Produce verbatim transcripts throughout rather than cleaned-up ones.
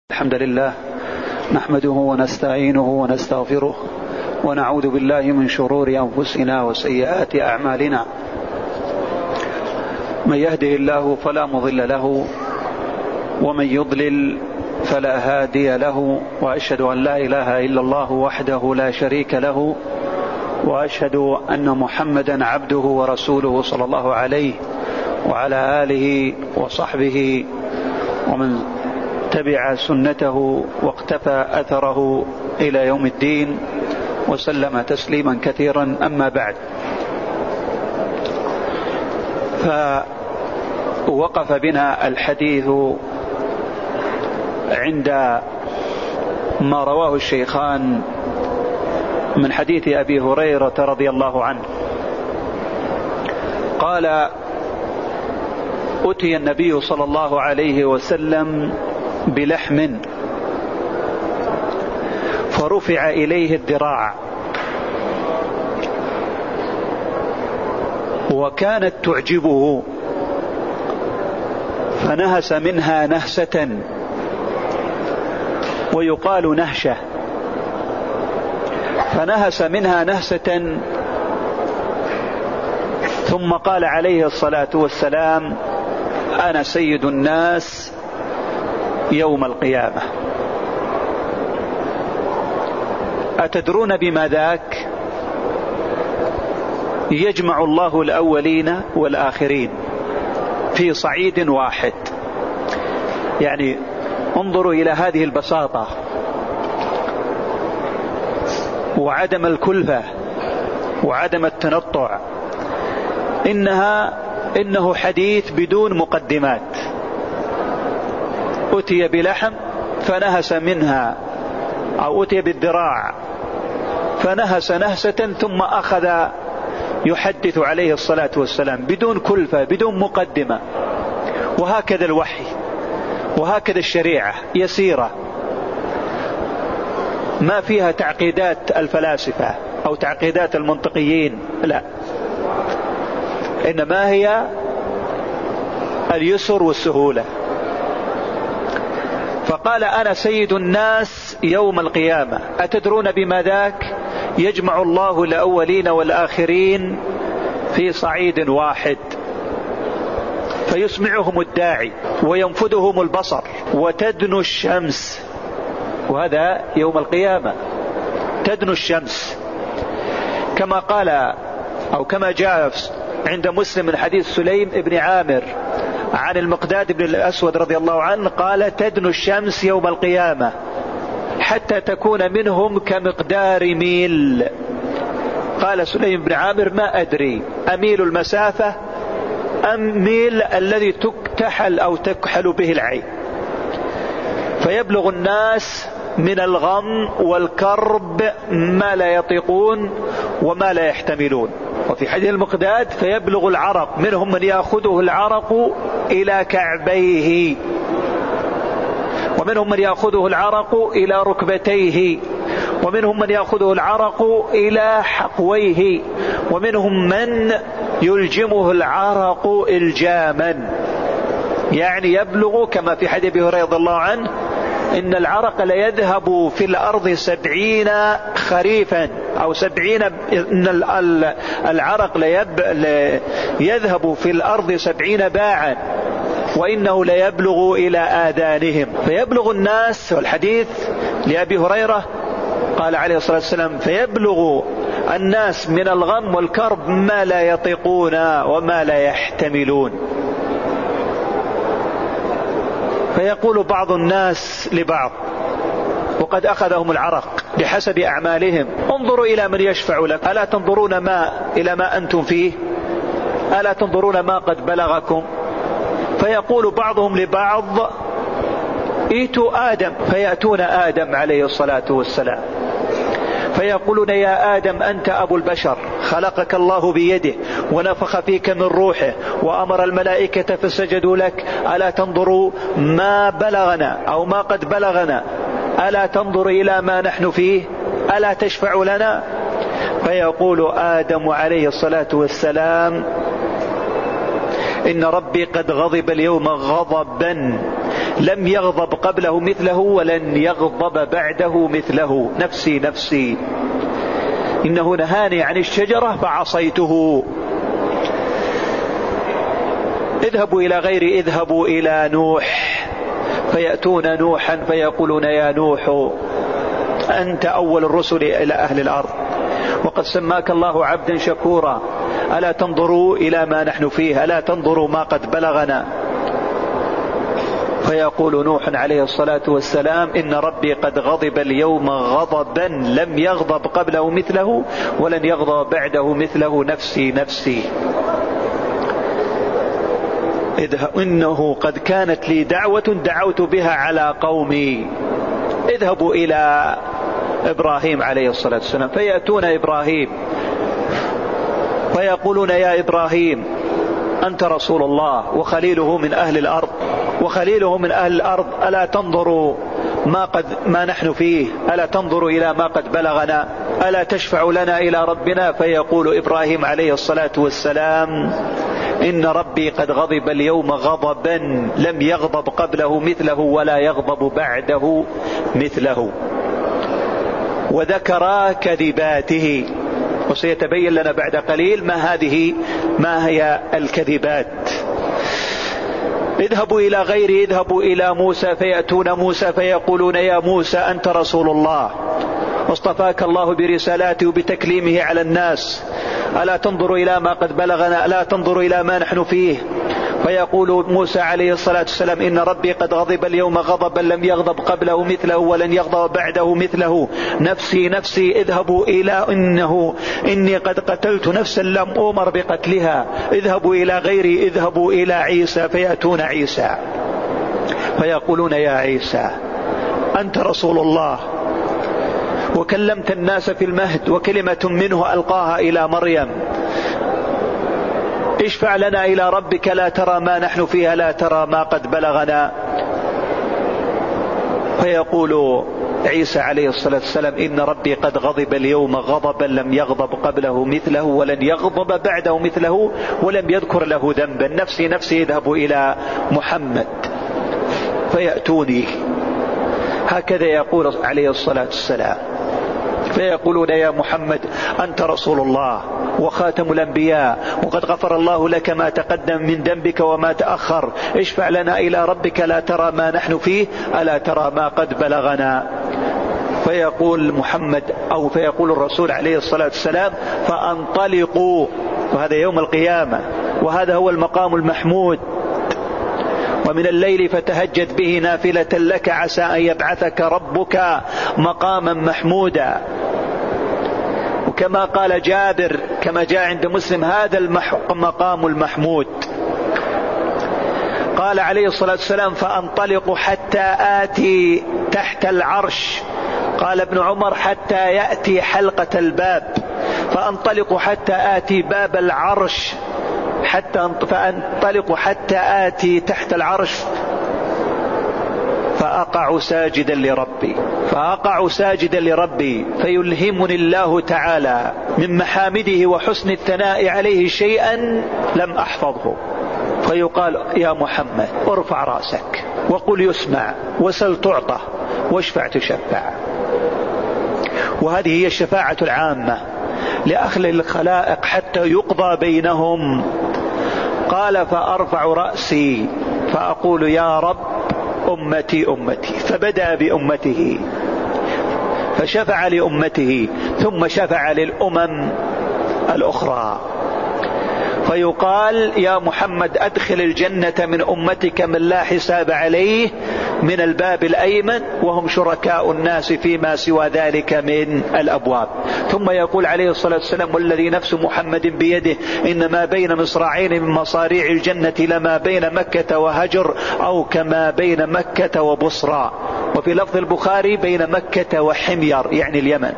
الحمد لله نحمده ونستعينه ونستغفره ونعوذ بالله من شرور أنفسنا وسيئات أعمالنا. من يهده الله فلا مضل له ومن يضلل فلا هادي له، وأشهد أن لا إله إلا الله وحده لا شريك له، وأشهد أن محمدا عبده ورسوله صلى الله عليه وعلى آله وصحبه ومن تبع سنته واقتفى أثره إلى يوم الدين وسلم تسليما كثيرا. أما بعد، فوقف بنا الحديث عند ما رواه الشيخان من حديث أبي هريرة رضي الله عنه قال: أتي النبي صلى الله عليه وسلم بلحم فرفع إليه الذراع، وكانت تعجبه فنهس منها نهسة، ويقال نهشة، فنهس منها نهسة ثم قال عليه الصلاة والسلام: أنا سيد الناس يوم القيامة. أتدرون بما ذاك؟ يجمع الله الأولين والآخرين في صعيد واحد. يعني انظروا إلى هذه البساطة وعدم الكلفة وعدم التنطع. إنها إنه حديث بدون مقدمات. أتي بلحم فنهس منها، أو أتي بالذراع فنهس نهسة، ثم أخذ يحدث عليه الصلاة والسلام بدون كلفة بدون مقدمة. وهكذا الوحي وهكذا الشريعة يسيرة، ما فيها تعقيدات الفلاسفة أو تعقيدات المنطقيين، لا، إنما هي اليسر والسهولة. فقال: أنا سيد الناس يوم القيامة. أتدرون بما ذاك؟ يجمع الله الأولين والآخرين في صعيد واحد، فيسمعهم الداعي وينفذهم البصر وتدنو الشمس. وهذا يوم القيامة، تدنو الشمس، كما قال أو كما جاء عند مسلم من حديث سليم بن عامر عن المقداد بن الأسود رضي الله عنه قال: تدنو الشمس يوم القيامة حتى تكون منهم كمقدار ميل. قال سليم بن عامر: ما أدري أميل المسافة أم ميل الذي تكتحل أو تكحل به العين. فيبلغ الناس من الغم والكرب ما لا يطيقون وما لا يحتملون. وفي حديث المقداد: فيبلغ العرق، منهم من يأخذه العرق إلى كعبيه، ومنهم من يأخذه العرق إلى ركبتيه، ومنهم من يأخذه العرق إلى حقويه، ومنهم من يلجمه العرق إلجاما. يعني يبلغ كما في حديث أبي هريرة رضي الله عنه: إن العرق ليذهب في الأرض سبعين خريفا أو سبعين، إن العرق ليذهب في الأرض سبعين باعا، وإنه ليبلغ إلى آذانهم. فيبلغ الناس، والحديث لأبي هريرة قال عليه الصلاة والسلام: فيبلغ الناس من الغم والكرب ما لا يطيقون وما لا يحتملون. فيقول بعض الناس لبعض وقد أخذهم العرق بحسب أعمالهم: انظروا إلى من يشفع لك، ألا تنظرون ما إلى ما أنتم فيه؟ ألا تنظرون ما قد بلغكم؟ فيقول بعضهم لبعض: ائتوا آدم، فيأتون آدم عليه الصلاة والسلام فيقولون: يا آدم أنت أبو البشر، خلقك الله بيده ونفخ فيك من روحه وأمر الملائكة فسجدوا لك، ألا تنظروا ما بلغنا أو ما قد بلغنا؟ ألا تنظر إلى ما نحن فيه؟ ألا تشفع لنا؟ فيقول آدم عليه الصلاة والسلام: إن ربي قد غضب اليوم غضبا لم يغضب قبله مثله ولن يغضب بعده مثله. نفسي نفسي، إنه نهاني عن الشجرة فعصيته. اذهبوا إلى غير اذهبوا إلى نوح، فيأتون نوحا فيقولون يا نوح أنت أول الرسل إلى أهل الأرض، وقد سماك الله عبدا شكورا، ألا تنظروا إلى ما نحن فيه، ألا تنظروا ما قد بلغنا. فيقول نوح عليه الصلاة والسلام إن ربي قد غضب اليوم غضبا لم يغضب قبله مثله ولن يغضب بعده مثله. نفسي نفسي، إنه قد كانت لي دعوة دعوت بها على قومي. اذهبوا إلى إبراهيم عليه الصلاة والسلام، فيأتون إبراهيم فيقولون يا إبراهيم أنت رسول الله وخليله من أهل الأرض وخليله من أهل الأرض، ألا تنظروا ما قد ما نحن فيه، ألا تنظروا إلى ما قد بلغنا، ألا تشفع لنا إلى ربنا. فيقول إبراهيم عليه الصلاة والسلام إن ربي قد غضب اليوم غضبا لم يغضب قبله مثله ولا يغضب بعده مثله. وذكر كذباته، وسيتبين لنا بعد قليل ما هذه ما هي الكذبات. اذهبوا إلى غيري اذهبوا إلى موسى، فيأتون موسى فيقولون يا موسى أنت رسول الله واصطفاك الله برسالاته وبتكليمه على الناس، ألا تنظر إلى ما قد بلغنا، ألا تنظر إلى ما نحن فيه. فيقول موسى عليه الصلاة والسلام إن ربي قد غضب اليوم غضبا لم يغضب قبله مثله ولن يغضب بعده مثله. نفسي نفسي، اذهبوا إلى إنه إني قد قتلت نفسا لم أؤمر بقتلها، اذهبوا إلى غيري اذهبوا إلى عيسى. فيأتون عيسى فيقولون يا عيسى أنت رسول الله وكلمت الناس في المهد وكلمة منه ألقاها إلى مريم، اشفع لنا إلى ربك لا ترى ما نحن فيها لا ترى ما قد بلغنا. فيقول عيسى عليه الصلاة والسلام إن ربي قد غضب اليوم غضبا لم يغضب قبله مثله ولن يغضب بعده مثله ولم يذكر له ذنبا. نفسي نفسي، اذهبوا إلى محمد. فيأتوني هكذا يقول عليه الصلاة والسلام، فيقولون يا محمد أنت رسول الله وخاتم الأنبياء وقد غفر الله لك ما تقدم من ذنبك وما تأخر، اشفع لنا إلى ربك لا ترى ما نحن فيه ألا ترى ما قد بلغنا. فيقول محمد أو فيقول الرسول عليه الصلاة والسلام فأنطلقوا، وهذا يوم القيامة وهذا هو المقام المحمود. ومن الليل فتهجد به نافلة لك عسى أن يبعثك ربك مقاما محمودا. وكما قال جابر كما جاء عند مسلم هذا المقام المحمود. قال عليه الصلاة والسلام فأنطلق حتى آتي تحت العرش، قال ابن عمر حتى يأتي حلقة الباب، فأنطلق حتى آتي باب العرش حتى فأنطلق حتى آتي تحت العرش فأقع ساجدا لربي فأقع ساجدا لربي فيلهمني الله تعالى من محامده وحسن الثناء عليه شيئا لم أحفظه، فيقال يا محمد ارفع رأسك وقل يسمع وسل تعطى واشفع تشفع. وهذه هي الشفاعة العامة لأهل الخلائق حتى يقضى بينهم. قال فأرفع رأسي فأقول يا رب أمتي أمتي، فبدأ بأمته فشفع لأمته ثم شفع للأمم الأخرى. فيقال يا محمد أدخل الجنة من أمتك من لا حساب عليه من الباب الأيمن وهم شركاء الناس فيما سوى ذلك من الأبواب. ثم يقول عليه الصلاة والسلام والذي نفس محمد بيده إن ما بين مصراعين من مصاريع الجنة لما بين مكة وهجر أو كما بين مكة وبصرى، وفي لفظ البخاري بين مكة وحمير يعني اليمن.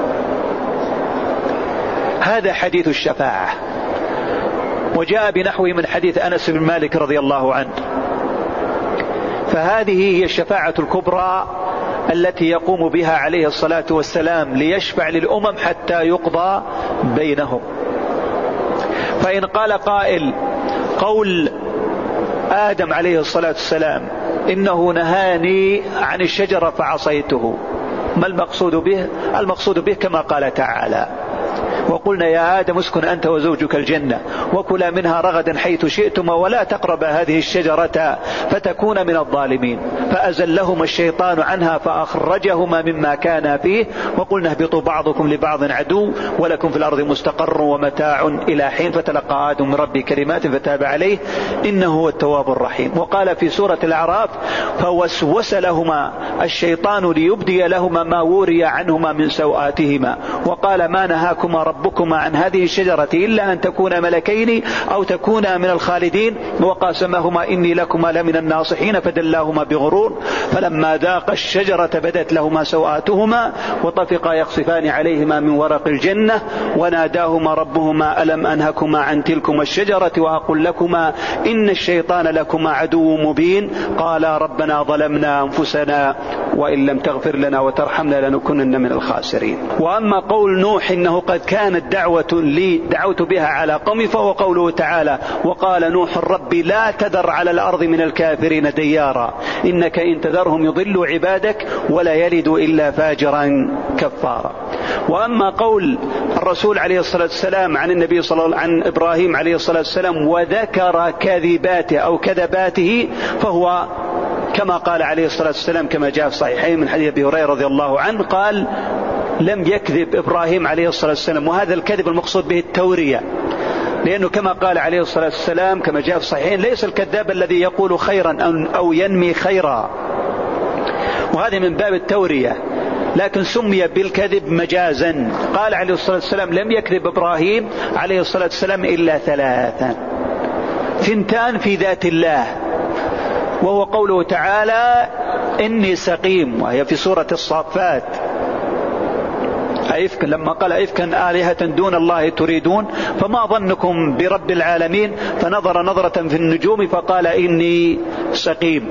هذا حديث الشفاعة، وجاء بنحوه من حديث أنس بن مالك رضي الله عنه. فهذه هي الشفاعة الكبرى التي يقوم بها عليه الصلاة والسلام ليشفع للأمم حتى يقضى بينهم. فإن قال قائل قول آدم عليه الصلاة والسلام إنه نهاني عن الشجرة فعصيته. ما المقصود به؟ المقصود به كما قال تعالى: وقلنا يا آدم اسكن أنت وزوجك الجنة وكلا منها رغدا حيث شئتما ولا تقربا هذه الشجرة فتكون من الظالمين. فأزلهما الشيطان عنها فأخرجهما مما كانا فيه وقلنا اهبطوا بعضكم لبعض عدو ولكم في الأرض مستقر ومتاع إلى حين. فتلقى آدم من ربه كلمات فتاب عليه إنه هو التواب الرحيم. وقال في سورة الأعراف: فوسوس لهما الشيطان ليبدي لهما ما وري عنهما من سوآتهما وقال ما نهاكما ربكما عن هذه الشجرة إلا أن تكونا ملكين أو تكونا من الخالدين وقاسمهما إني لكما لمن الناصحين فدلاهما بغرور فلما ذاقا الشجرة بدت لهما سوآتهما وطفقا يخصفان عليهما من ورق الجنة وناداهما ربهما ألم أنهكما عن تلكما الشجرة وأقل لكما إن الشيطان لكما عدو مبين قالا ربنا ظلمنا أنفسنا وإن لم تغفر لنا وترحمنا لنكونن من الخاسرين. وأما قول نوح إنه قد كانت دعوة لي دعوت بها على قومي فهو قوله تعالى: وقال نوح رب لا تذر على الأرض من الكافرين ديارا إنك إن تذرهم يضلوا عبادك ولا يلدوا إلا فاجرا كفارا. وأما قول الرسول عليه الصلاة والسلام عن النبي صلى الله عن إبراهيم عليه الصلاة والسلام وذكر كذباته أو كذباته فهو كما قال عليه الصلاة والسلام كما جاء في الصحيحين من حديث أبي هريرة رضي الله عنه قال: لم يكذب إبراهيم عليه الصلاة والسلام. وهذا الكذب المقصود به التورية، لأنه كما قال عليه الصلاة والسلام كما جاء في الصحيحين: ليس الكذاب الذي يقول خيرا أو ينمي خيرا، وهذا من باب التورية، لكن سمي بالكذب مجازا. قال عليه الصلاة والسلام: لم يكذب إبراهيم عليه الصلاة والسلام إلا ثلاثا: ثنتان في ذات الله، وهو قوله تعالى: إني سقيم، وهي في سورة الصافات. أئفك لما قال أئفكا آلهة دون الله تريدون فما ظنكم برب العالمين فنظر نظرة في النجوم فقال إني سقيم.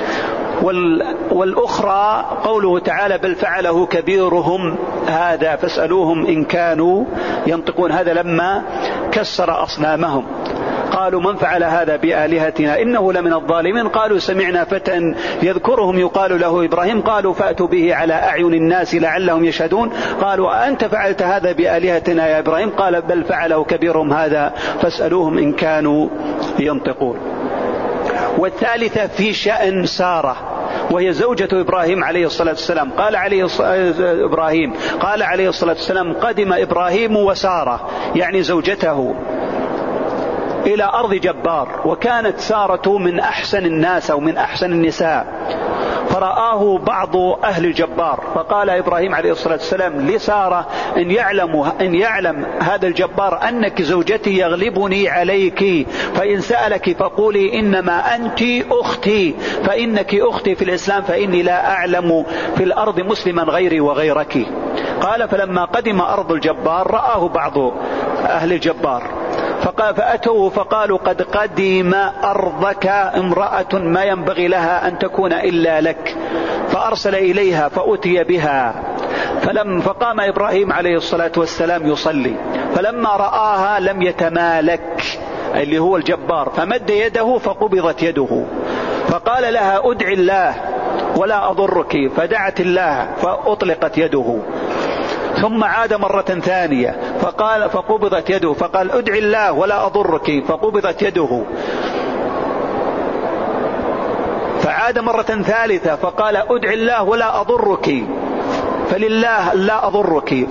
والأخرى قوله تعالى: بل فعله كبيرهم هذا فاسألوهم إن كانوا ينطقون. هذا لما كسر أصنامهم قالوا: من فعل هذا بآلهتنا إنه لمن الظالمين. قالوا: سمعنا فتى يذكرهم يقال له إبراهيم. قالوا: فأتوا به على أعين الناس لعلهم يشهدون. قالوا: أنت فعلت هذا بآلهتنا يا إبراهيم؟ قال: بل فعله كبيرهم هذا فاسألوهم إن كانوا ينطقون. والثالثة في شأن سارة وهي زوجة إبراهيم عليه الصلاة والسلام. قال عليه إبراهيم قال عليه الصلاة والسلام: قدم إبراهيم وسارة يعني زوجته إلى أرض جبار، وكانت سارة من أحسن الناس أو من أحسن النساء، فرآه بعض أهل الجبار فقال إبراهيم عليه الصلاة والسلام لسارة: إن يعلم, إن يعلم هذا الجبار أنك زوجتي يغلبني عليك فإن سألك فقولي إنما أنت أختي فإنك أختي في الإسلام فإني لا أعلم في الأرض مسلما غيري وغيرك. قال: فلما قدم أرض الجبار رآه بعض أهل الجبار فقال فأتوه فقالوا: قد قدم أرضك امرأة ما ينبغي لها أن تكون إلا لك. فأرسل إليها فأتي بها فلم فقام إبراهيم عليه الصلاة والسلام يصلي فلما رآها لم يتمالك اللي هو الجبار فمد يده فقبضت يده فقال لها: أدعي الله ولا أضرك. فدعت الله فأطلقت يده. ثم عاد مرة ثانية فقال فقبضت يده فقال: أدعي الله ولا أضرك. فقبضت يده. فعاد مرة ثالثة فقال: أدعي الله ولا أضرك فلله لا أضرك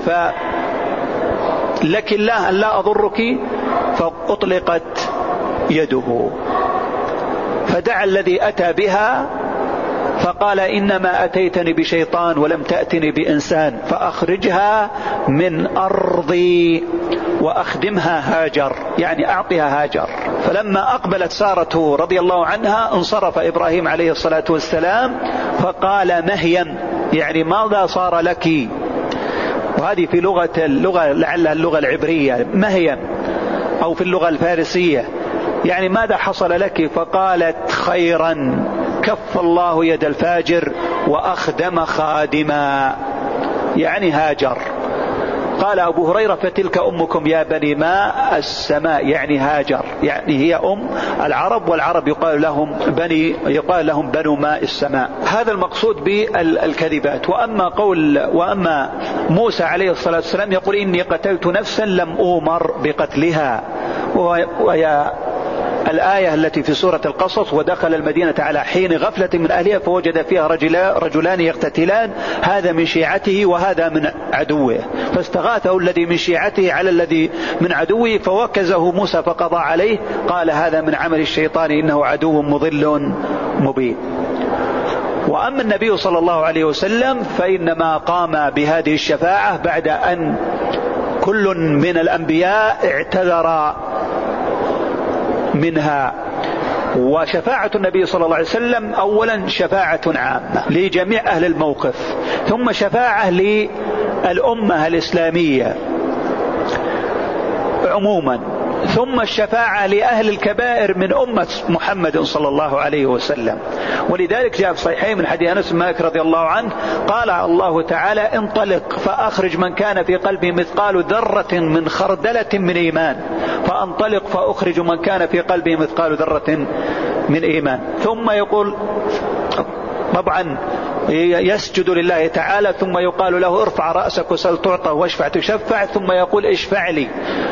فلك الله لا أضرك. فأطلقت يده. فدعا الذي أتى بها فقال: إنما أتيتني بشيطان ولم تأتني بإنسان فأخرجها من أرضي وأخدمها هاجر، يعني أعطها هاجر. فلما أقبلت سارة رضي الله عنها انصرف إبراهيم عليه الصلاة والسلام فقال: مهيا، يعني ماذا صار لك؟ وهذه في لغة اللغة لعلها اللغة العبرية مهيا، أو في اللغة الفارسية يعني ماذا حصل لك؟ فقالت: خيرا، كف الله يد الفاجر وأخدم خادما، يعني هاجر. قال أبو هريرة فتلك أمكم يا بني ماء السماء، يعني هاجر، يعني هي أم العرب، والعرب يقال لهم بني يقال لهم بنو ماء السماء. هذا المقصود بالكذبات. وأما قول وأما موسى عليه الصلاة والسلام يقول إني قتلت نفسا لم أؤمر بقتلها، وهي الآية التي في سورة القصص: ودخل المدينة على حين غفلة من أهلها فوجد فيها رجلا رجلان يقتتلان هذا من شيعته وهذا من عدوه، فاستغاثه الذي من شيعته على الذي من عدوه فوكزه موسى فقضى عليه، قال هذا من عمل الشيطان إنه عدو مضل مبين. وأما النبي صلى الله عليه وسلم فإنما قام بهذه الشفاعة بعد أن كل من الأنبياء اعتذر منها. وشفاعة النبي صلى الله عليه وسلم أولا شفاعة عامة لجميع أهل الموقف، ثم شفاعة للأمة الإسلامية عموما، ثم الشفاعة لأهل الكبائر من أمة محمد صلى الله عليه وسلم. ولذلك جاء في صحيحين من حديث أنس بن مالك رضي الله عنه قال الله تعالى: انطلق فأخرج من كان في قلبه مثقال ذرة من خردلة من إيمان، فانطلق فأخرج من كان في قلبه مثقال ذرة من إيمان. ثم يقول طبعا يسجد لله تعالى، ثم يقال له ارفع رأسك وسل تعطى واشفع تشفع، ثم يقول اشفع لي،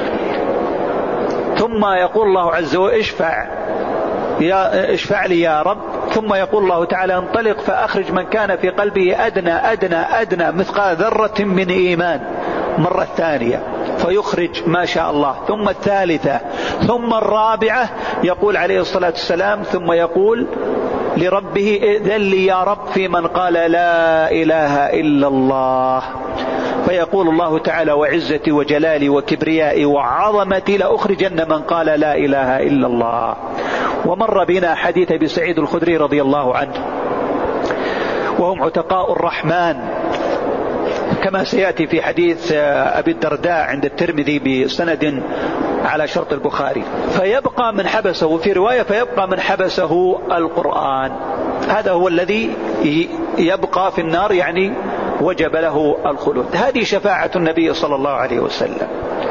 ثم يقول الله عز وجل اشفع يا اشفع لي يا رب، ثم يقول الله تعالى انطلق فأخرج من كان في قلبه أدنى أدنى أدنى مثقال ذرة من إيمان مرة الثانية فيخرج ما شاء الله، ثم الثالثة، ثم الرابعة يقول عليه الصلاة والسلام ثم يقول لربه ائذن لي يا رب في من قال لا إله إلا الله، فيقول الله تعالى وعزتي وجلالي وكبريائي وعظمتي لأخرجن من قال لا إله إلا الله. ومر بنا حديث أبي سعيد الخدري رضي الله عنه وهم عتقاء الرحمن كما سيأتي في حديث أبي الدرداء عند الترمذي بسند على شرط البخاري. فيبقى من حبسه في رواية فيبقى من حبسه القرآن، هذا هو الذي يبقى في النار، يعني وجب له الخلود. هذه شفاعة النبي صلى الله عليه وسلم.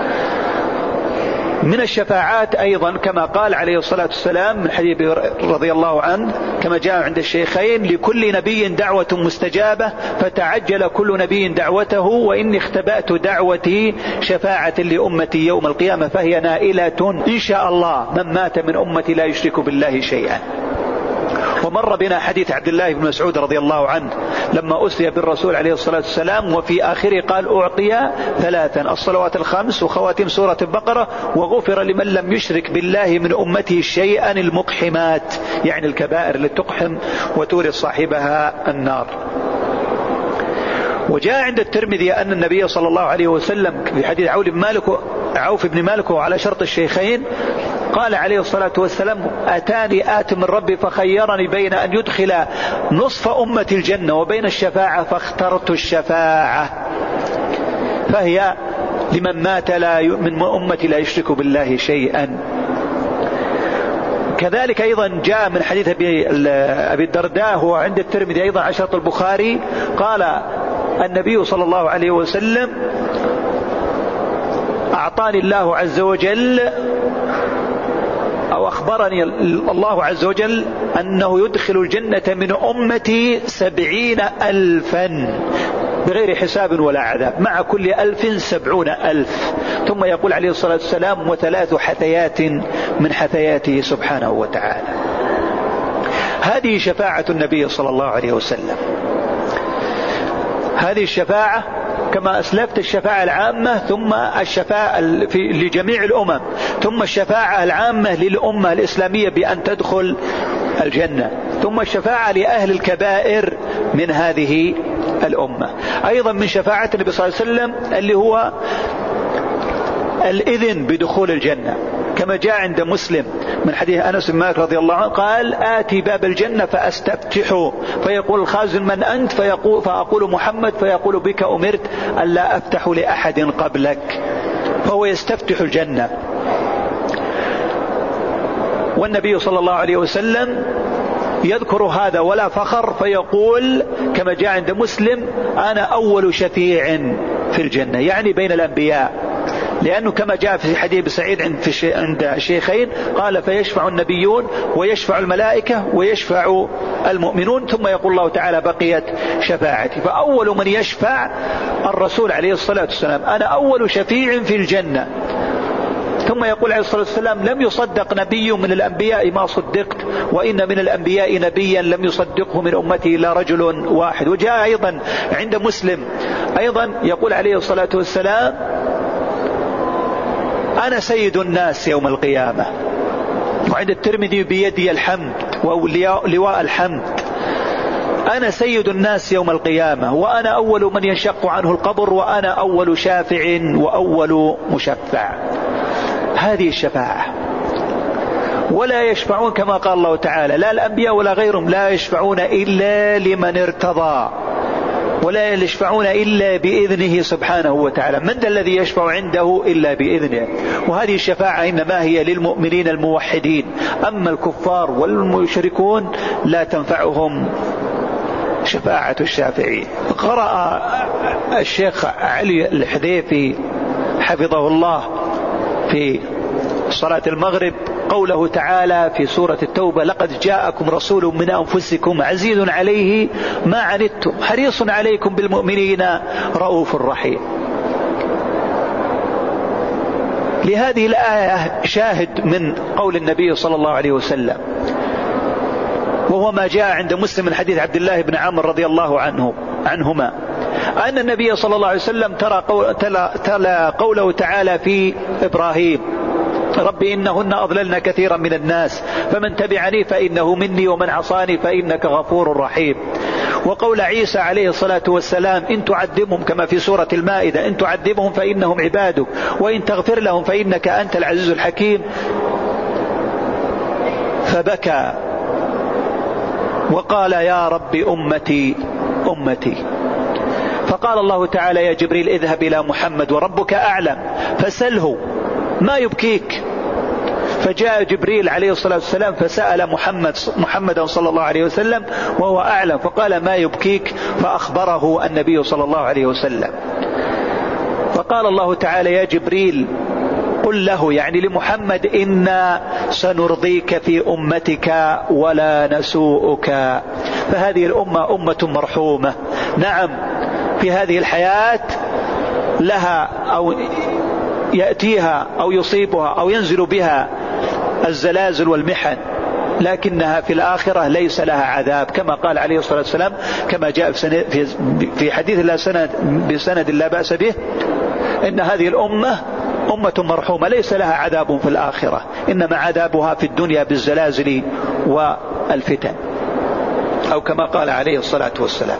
من الشفاعات أيضا كما قال عليه الصلاة والسلام من حديث رضي الله عنه كما جاء عند الشيخين: لكل نبي دعوة مستجابة فتعجل كل نبي دعوته، وإني اختبأت دعوتي شفاعة لأمتي يوم القيامة فهي نائلة إن شاء الله من مات من أمتي لا يشرك بالله شيئا. ومر بنا حديث عبد الله بن مسعود رضي الله عنه لما أسري بالرسول عليه الصلاة والسلام وفي آخره قال أعطي ثلاثا: الصلوات الخمس وخواتيم سورة البقرة، وغفر لمن لم يشرك بالله من أمته شيئا المقحمات، يعني الكبائر اللي تقحم وتورث صاحبها النار. وجاء عند الترمذي أن النبي صلى الله عليه وسلم في حديث عوف بن مالك عوف بن مالك على شرط الشيخين قال عليه الصلاة والسلام: أتاني آت من ربي فخيرني بين أن يدخل نصف أمة الجنة وبين الشفاعة فاخترت الشفاعة، فهي لمن مات لا من أمتي لا يشرك بالله شيئا. كذلك أيضا جاء من حديث أبي الدرداء هو عند الترمذي أيضا على شرط البخاري قال النبي صلى الله عليه وسلم: أعطاني الله عز وجل أو أخبرني الله عز وجل أنه يدخل الجنة من أمتي سبعين ألفا بغير حساب ولا عذاب، مع كل ألف سبعون ألف، ثم يقول عليه الصلاة والسلام: وثلاث حثيات من حثياته سبحانه وتعالى. هذه شفاعة النبي صلى الله عليه وسلم. هذه الشفاعة كما أسلفت الشفاعة العامة، ثم الشفاعة لجميع الأمم، ثم الشفاعة العامة للأمة الإسلامية بأن تدخل الجنة، ثم الشفاعة لأهل الكبائر من هذه الأمة. أيضا من شفاعة النبي صلى الله عليه وسلم اللي هو الإذن بدخول الجنة كما جاء عند مسلم من حديث أنس بن مالك رضي الله عنه قال: آتي باب الجنة فأستفتحه فيقول الخازن: من أنت؟ فيقول فأقول: محمد، فيقول: بك أمرت ألا أفتح لأحد قبلك، فهو يستفتح الجنة. والنبي صلى الله عليه وسلم يذكر هذا ولا فخر فيقول كما جاء عند مسلم: أنا أول شفيع في الجنة، يعني بين الأنبياء، لأنه كما جاء في حديث سعيد عند الشيخين قال فيشفع النبيون ويشفع الملائكة ويشفع المؤمنون، ثم يقول الله تعالى بقيت شفاعتي. فأول من يشفع الرسول عليه الصلاة والسلام، أنا أول شفيع في الجنة. ثم يقول عليه الصلاة والسلام لم يصدق نبي من الأنبياء ما صدقت، وإن من الأنبياء نبيا لم يصدقه من أمتي إلا رجل واحد. وجاء أيضا عند مسلم أيضا يقول عليه الصلاة والسلام أنا سيد الناس يوم القيامة. وعند الترمذي بيدي الحمد ولواء الحمد، أنا سيد الناس يوم القيامة، وأنا أول من ينشق عنه القبر، وأنا أول شافع وأول مشفع. هذه الشفاعة. ولا يشفعون كما قال الله تعالى، لا الأنبياء ولا غيرهم لا يشفعون إلا لمن ارتضى، ولا يشفعون إلا بإذنه سبحانه وتعالى. من ذا الذي يشفع عنده إلا بإذنه؟ وهذه الشفاعة إنما هي للمؤمنين الموحدين، أما الكفار والمشركون لا تنفعهم شفاعة الشافعين. قرأ الشيخ علي الحذيفي حفظه الله في صلاة المغرب قوله تعالى في سورة التوبة لقد جاءكم رسول من أنفسكم عزيز عليه ما عنتم حريص عليكم بالمؤمنين رؤوف رحيم. لهذه الآية شاهد من قول النبي صلى الله عليه وسلم، وهو ما جاء عند مسلم من حديث عبد الله بن عمرو رضي الله عنه عنهما أن النبي صلى الله عليه وسلم ترى قول تلا, تلا قوله تعالى في إبراهيم رب إنهن أضللن كثيرا من الناس فمن تبعني فإنه مني ومن عصاني فإنك غفور رحيم. وقول عيسى عليه الصلاة والسلام إن تعذبهم كما في سورة المائدة إن تعذبهم فإنهم عبادك وإن تغفر لهم فإنك أنت العزيز الحكيم. فبكى وقال يا رب أمتي أمتي. فقال الله تعالى يا جبريل اذهب إلى محمد وربك أعلم فسله ما يبكيك. فجاء جبريل عليه الصلاة والسلام فسأل محمد محمدا صلى الله عليه وسلم وهو أعلم فقال ما يبكيك، فأخبره النبي صلى الله عليه وسلم. فقال الله تعالى يا جبريل قل له يعني لمحمد إنا سنرضيك في أمتك ولا نسوءك. فهذه الأمة أمة مرحومة، نعم في هذه الحياة لها أو يأتيها أو يصيبها أو ينزل بها الزلازل والمحن، لكنها في الآخرة ليس لها عذاب كما قال عليه الصلاة والسلام كما جاء في حديث لا سند بسند لا بأس به إن هذه الأمة أمة مرحومة ليس لها عذاب في الآخرة، إنما عذابها في الدنيا بالزلازل والفتن أو كما قال عليه الصلاة والسلام.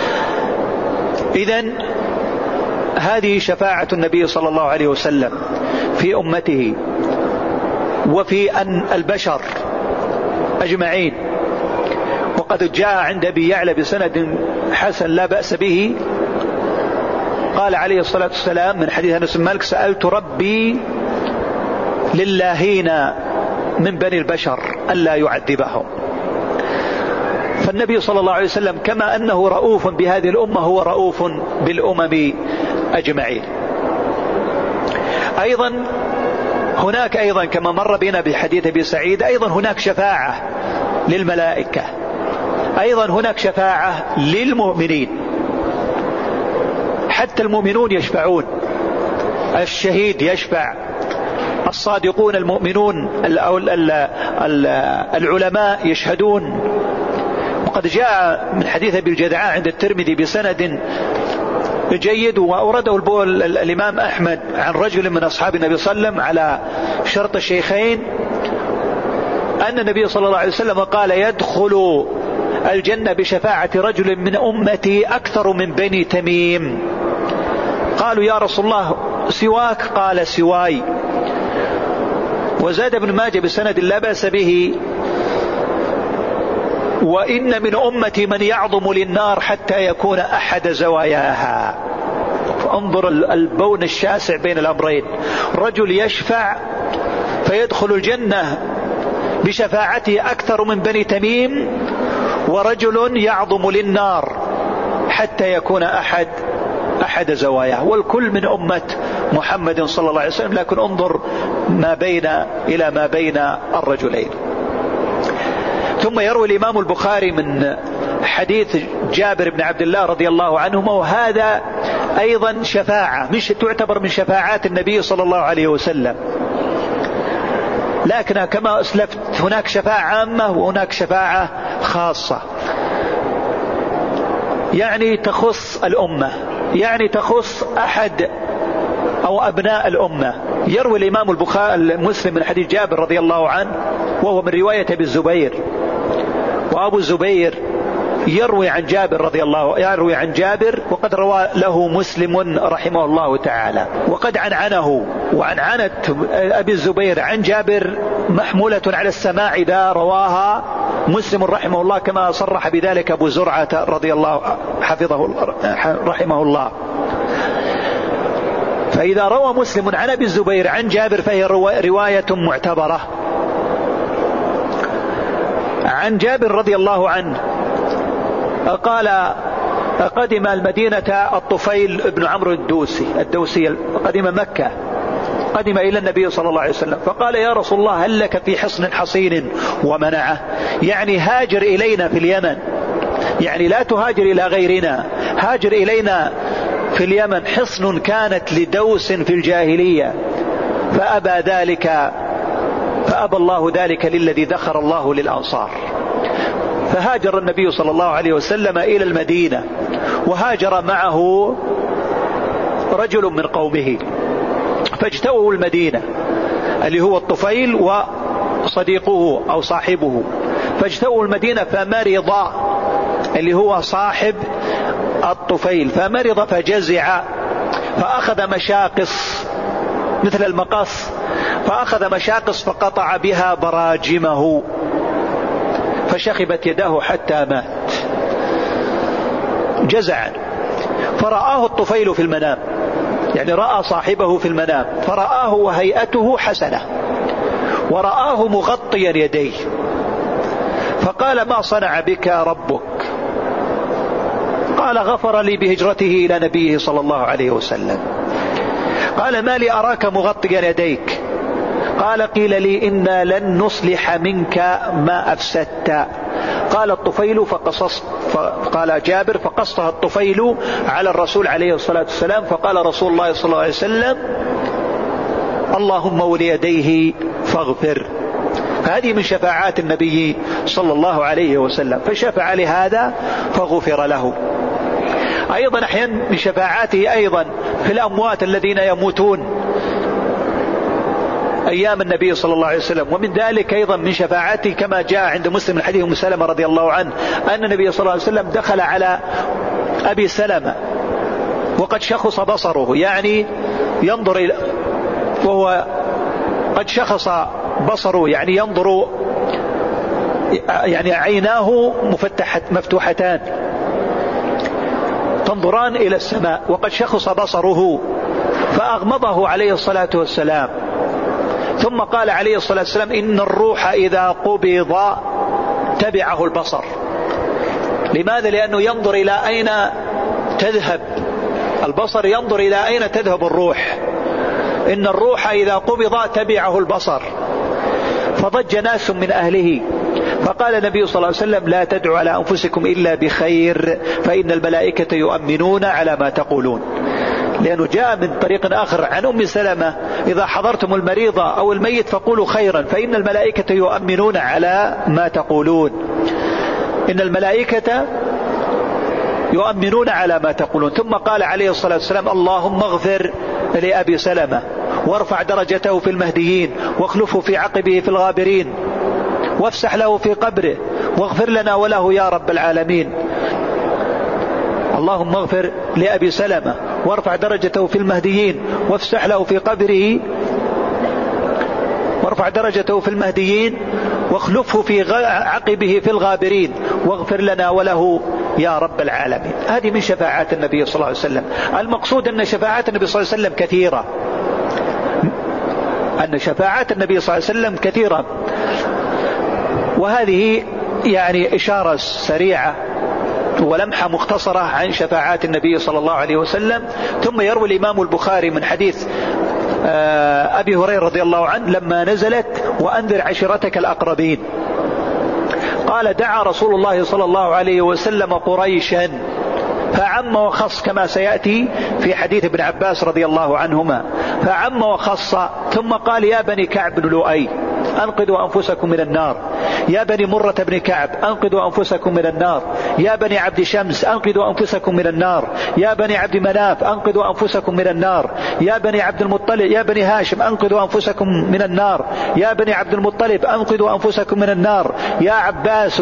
إذن هذه شفاعة النبي صلى الله عليه وسلم في أمته وفي أن البشر أجمعين. وقد جاء عند أبي يعلى بسند حسن لا بأس به قال عليه الصلاة والسلام من حديث أنس بن مالك سألت ربي للاهين من بني البشر ألا يعذبهم. فالنبي صلى الله عليه وسلم كما أنه رؤوف بهذه الأمة هو رؤوف بالأمم أجمعين. أيضا هناك أيضا كما مر بنا بحديث أبي سعيد أيضا هناك شفاعة للملائكة، أيضا هناك شفاعة للمؤمنين، حتى المؤمنون يشفعون، الشهيد يشفع، الصادقون المؤمنون العلماء يشهدون. وقد جاء من حديث أبي الجدعاء عند الترمذي بسند جيد وأورده الإمام أحمد عن رجل من أصحاب النبي صلى الله عليه وسلم على شرط الشيخين أن النبي صلى الله عليه وسلم قال يدخل الجنة بشفاعة رجل من أمتي أكثر من بني تميم. قالوا يا رسول الله سواك؟ قال سواي. وزاد ابن ماجه بسند لا بأس به وإن من أمتي من يعظم للنار حتى يكون أحد زواياها. انظر البون الشاسع بين الأمرين، رجل يشفع فيدخل الجنة بشفاعته أكثر من بني تميم، ورجل يعظم للنار حتى يكون أحد أحد زواياه، والكل من أمة محمد صلى الله عليه وسلم، لكن انظر ما بين إلى ما بين الرجلين. ثم يروي الإمام البخاري من حديث جابر بن عبد الله رضي الله عنهما، وهذا أيضا شفاعة، مش تعتبر من شفاعات النبي صلى الله عليه وسلم، لكن كما أسلفت هناك شفاعة عامة وهناك شفاعة خاصة، يعني تخص الأمة، يعني تخص أحد أو أبناء الأمة. يروي الإمام البخاري المسلم من حديث جابر رضي الله عنه، وهو من رواية أبي الزبير، وأبو الزبير يروي عن جابر رضي الله يروي عن جابر وقد روى له مسلم رحمه الله تعالى، وقد عنعنه، وعنعنة أبي الزبير عن جابر محمولة على السماع إذا رواها مسلم رحمه الله، كما صرح بذلك أبو زرعة رضي الله حفظه رحمه الله. فإذا روى مسلم عن أبي الزبير عن جابر فهي رواية معتبرة. عن جابر رضي الله عنه قال: قدم المدينة الطفيل بن عمرو الدوسي الدوسي قدم مكة، قدم إلى النبي صلى الله عليه وسلم فقال: يا رسول الله، هل لك في حصن حصين ومنعه؟ يعني هاجر إلينا في اليمن، يعني لا تهاجر إلى غيرنا، هاجر إلينا في اليمن، حصن كانت لدوس في الجاهلية، فأبى ذلك، فأبى الله ذلك للذي ذخر الله للأنصار. فهاجر النبي صلى الله عليه وسلم إلى المدينة، وهاجر معه رجل من قومه، فاجتووا المدينة اللي هو الطفيل وصديقه أو صاحبه، فاجتووا المدينة فمرض اللي هو صاحب الطفيل، فمرض فجزع، فأخذ مشاقص مثل المقص، فأخذ مشاقص فقطع بها براجمه، فشخبت يداه حتى مات جزعا. فرآه الطفيل في المنام، يعني رأى صاحبه في المنام، فرآه وهيئته حسنة، ورآه مغطيا يديه، فقال: ما صنع بك ربك؟ قال: غفر لي بهجرته إلى نبيه صلى الله عليه وسلم. قال: ما لي أراك مغطيا يديك؟ قال: قيل لي إنا لن نصلح منك ما أفسدت. قال الطفيل فقصص قال جابر: فقصها الطفيل على الرسول عليه الصلاة والسلام، فقال رسول الله صلى الله عليه وسلم: اللهم وليديه فاغفر. فهذه من شفاعات النبي صلى الله عليه وسلم، فشفع لهذا فغفر له. أيضا أحيانا من شفاعاته أيضا في الأموات الذين يموتون أيام النبي صلى الله عليه وسلم، ومن ذلك أيضا من شفاعته كما جاء عند مسلم الحديث أم سلمة رضي الله عنه أن النبي صلى الله عليه وسلم دخل على أبي سلمة وقد شخص بصره، يعني ينظر إلى وهو قد شخص بصره، يعني ينظر، يعني عيناه مفتحت مفتوحتان تنظران إلى السماء، وقد شخص بصره، فأغمضه عليه الصلاة والسلام، ثم قال عليه الصلاة والسلام: إن الروح إذا قبض تبعه البصر. لماذا؟ لأنه ينظر إلى أين تذهب البصر، ينظر إلى أين تذهب الروح. إن الروح إذا قبض تبعه البصر. فضج ناس من أهله، فقال النبي صلى الله عليه وسلم: لا تدعوا على أنفسكم إلا بخير، فإن الملائكة يؤمنون على ما تقولون. لأنه جاء من طريق آخر عن أم سلمة: إذا حضرتم المريض أو الميت فقولوا خيرا، فإن الملائكة يؤمنون على ما تقولون. إن الملائكة يؤمنون على ما تقولون. ثم قال عليه الصلاة والسلام: اللهم اغفر لأبي سلمة وارفع درجته في المهديين واخلفه في عقبه في الغابرين وافسح له في قبره واغفر لنا وله يا رب العالمين. اللهم اغفر لأبي سلمة وارفع درجته في المهديين وافسح له في قبره وارفع درجته في المهديين واخلفه في عقبه في الغابرين واغفر لنا وله يا رب العالمين. هذه من شفاعات النبي صلى الله عليه وسلم. المقصود أن شفاعات النبي صلى الله عليه وسلم كثيرة، أن شفاعات النبي صلى الله عليه وسلم كثيرة، وهذه يعني إشارة سريعة ولمحة مختصرة عن شفاعات النبي صلى الله عليه وسلم. ثم يروي الإمام البخاري من حديث أبي هريرة رضي الله عنه لما نزلت وأنذر عشيرتك الأقربين، قال دعا رسول الله صلى الله عليه وسلم قريشا فعم وخص كما سيأتي في حديث ابن عباس رضي الله عنهما، فعم وخص ثم قال يا بني كعب بن لؤي أنقذوا أنفسكم من النار، يا بني مرة بن كعب أنقذوا أنفسكم من النار، يا بني عبد شمس أنقذوا أنفسكم من النار، يا بني عبد مناف أنقذوا أنفسكم من النار، يا بني عبد المطلب يا بني هاشم أنقذوا أنفسكم من النار، يا بني عبد المطلب أنقذوا أنفسكم من النار، يا عباس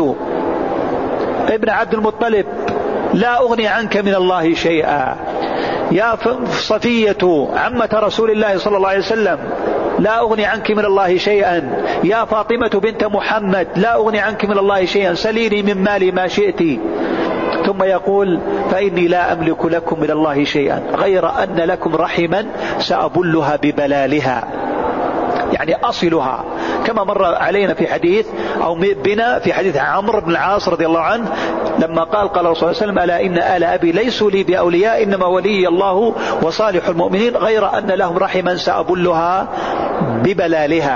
ابن عبد المطلب لا أغني عنك من الله شيئا، يا صفية عمة رسول الله صلى الله عليه وسلم لا أغني عنك من الله شيئا، يا فاطمة بنت محمد لا أغني عنك من الله شيئا، سليني من مالي ما شئت. ثم يقول فإني لا أملك لكم من الله شيئا غير أن لكم رحما سأبلها ببلالها، يعني أصلها، كما مر علينا في حديث أو بنا في حديث عمرو بن العاص رضي الله عنه لما قال قال رسول الله صلى الله عليه وسلم ألا إن آل أبي ليسوا لي بأولياء إنما ولي الله وصالح المؤمنين غير أن لهم رحما سأبلها ببلالها.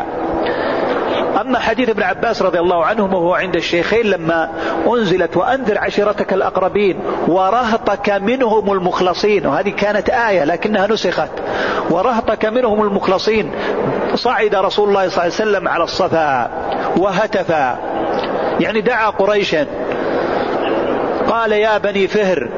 أما حديث ابن عباس رضي الله عنهم وهو عند الشيخين لما أنزلت وأنذر عشيرتك الأقربين ورهطك منهم المخلصين، وهذه كانت آية لكنها نسخت، ورهطك منهم المخلصين، صعد رسول الله صلى الله عليه وسلم على الصفا وهتف، يعني دعا قريشا قال يا بني فهر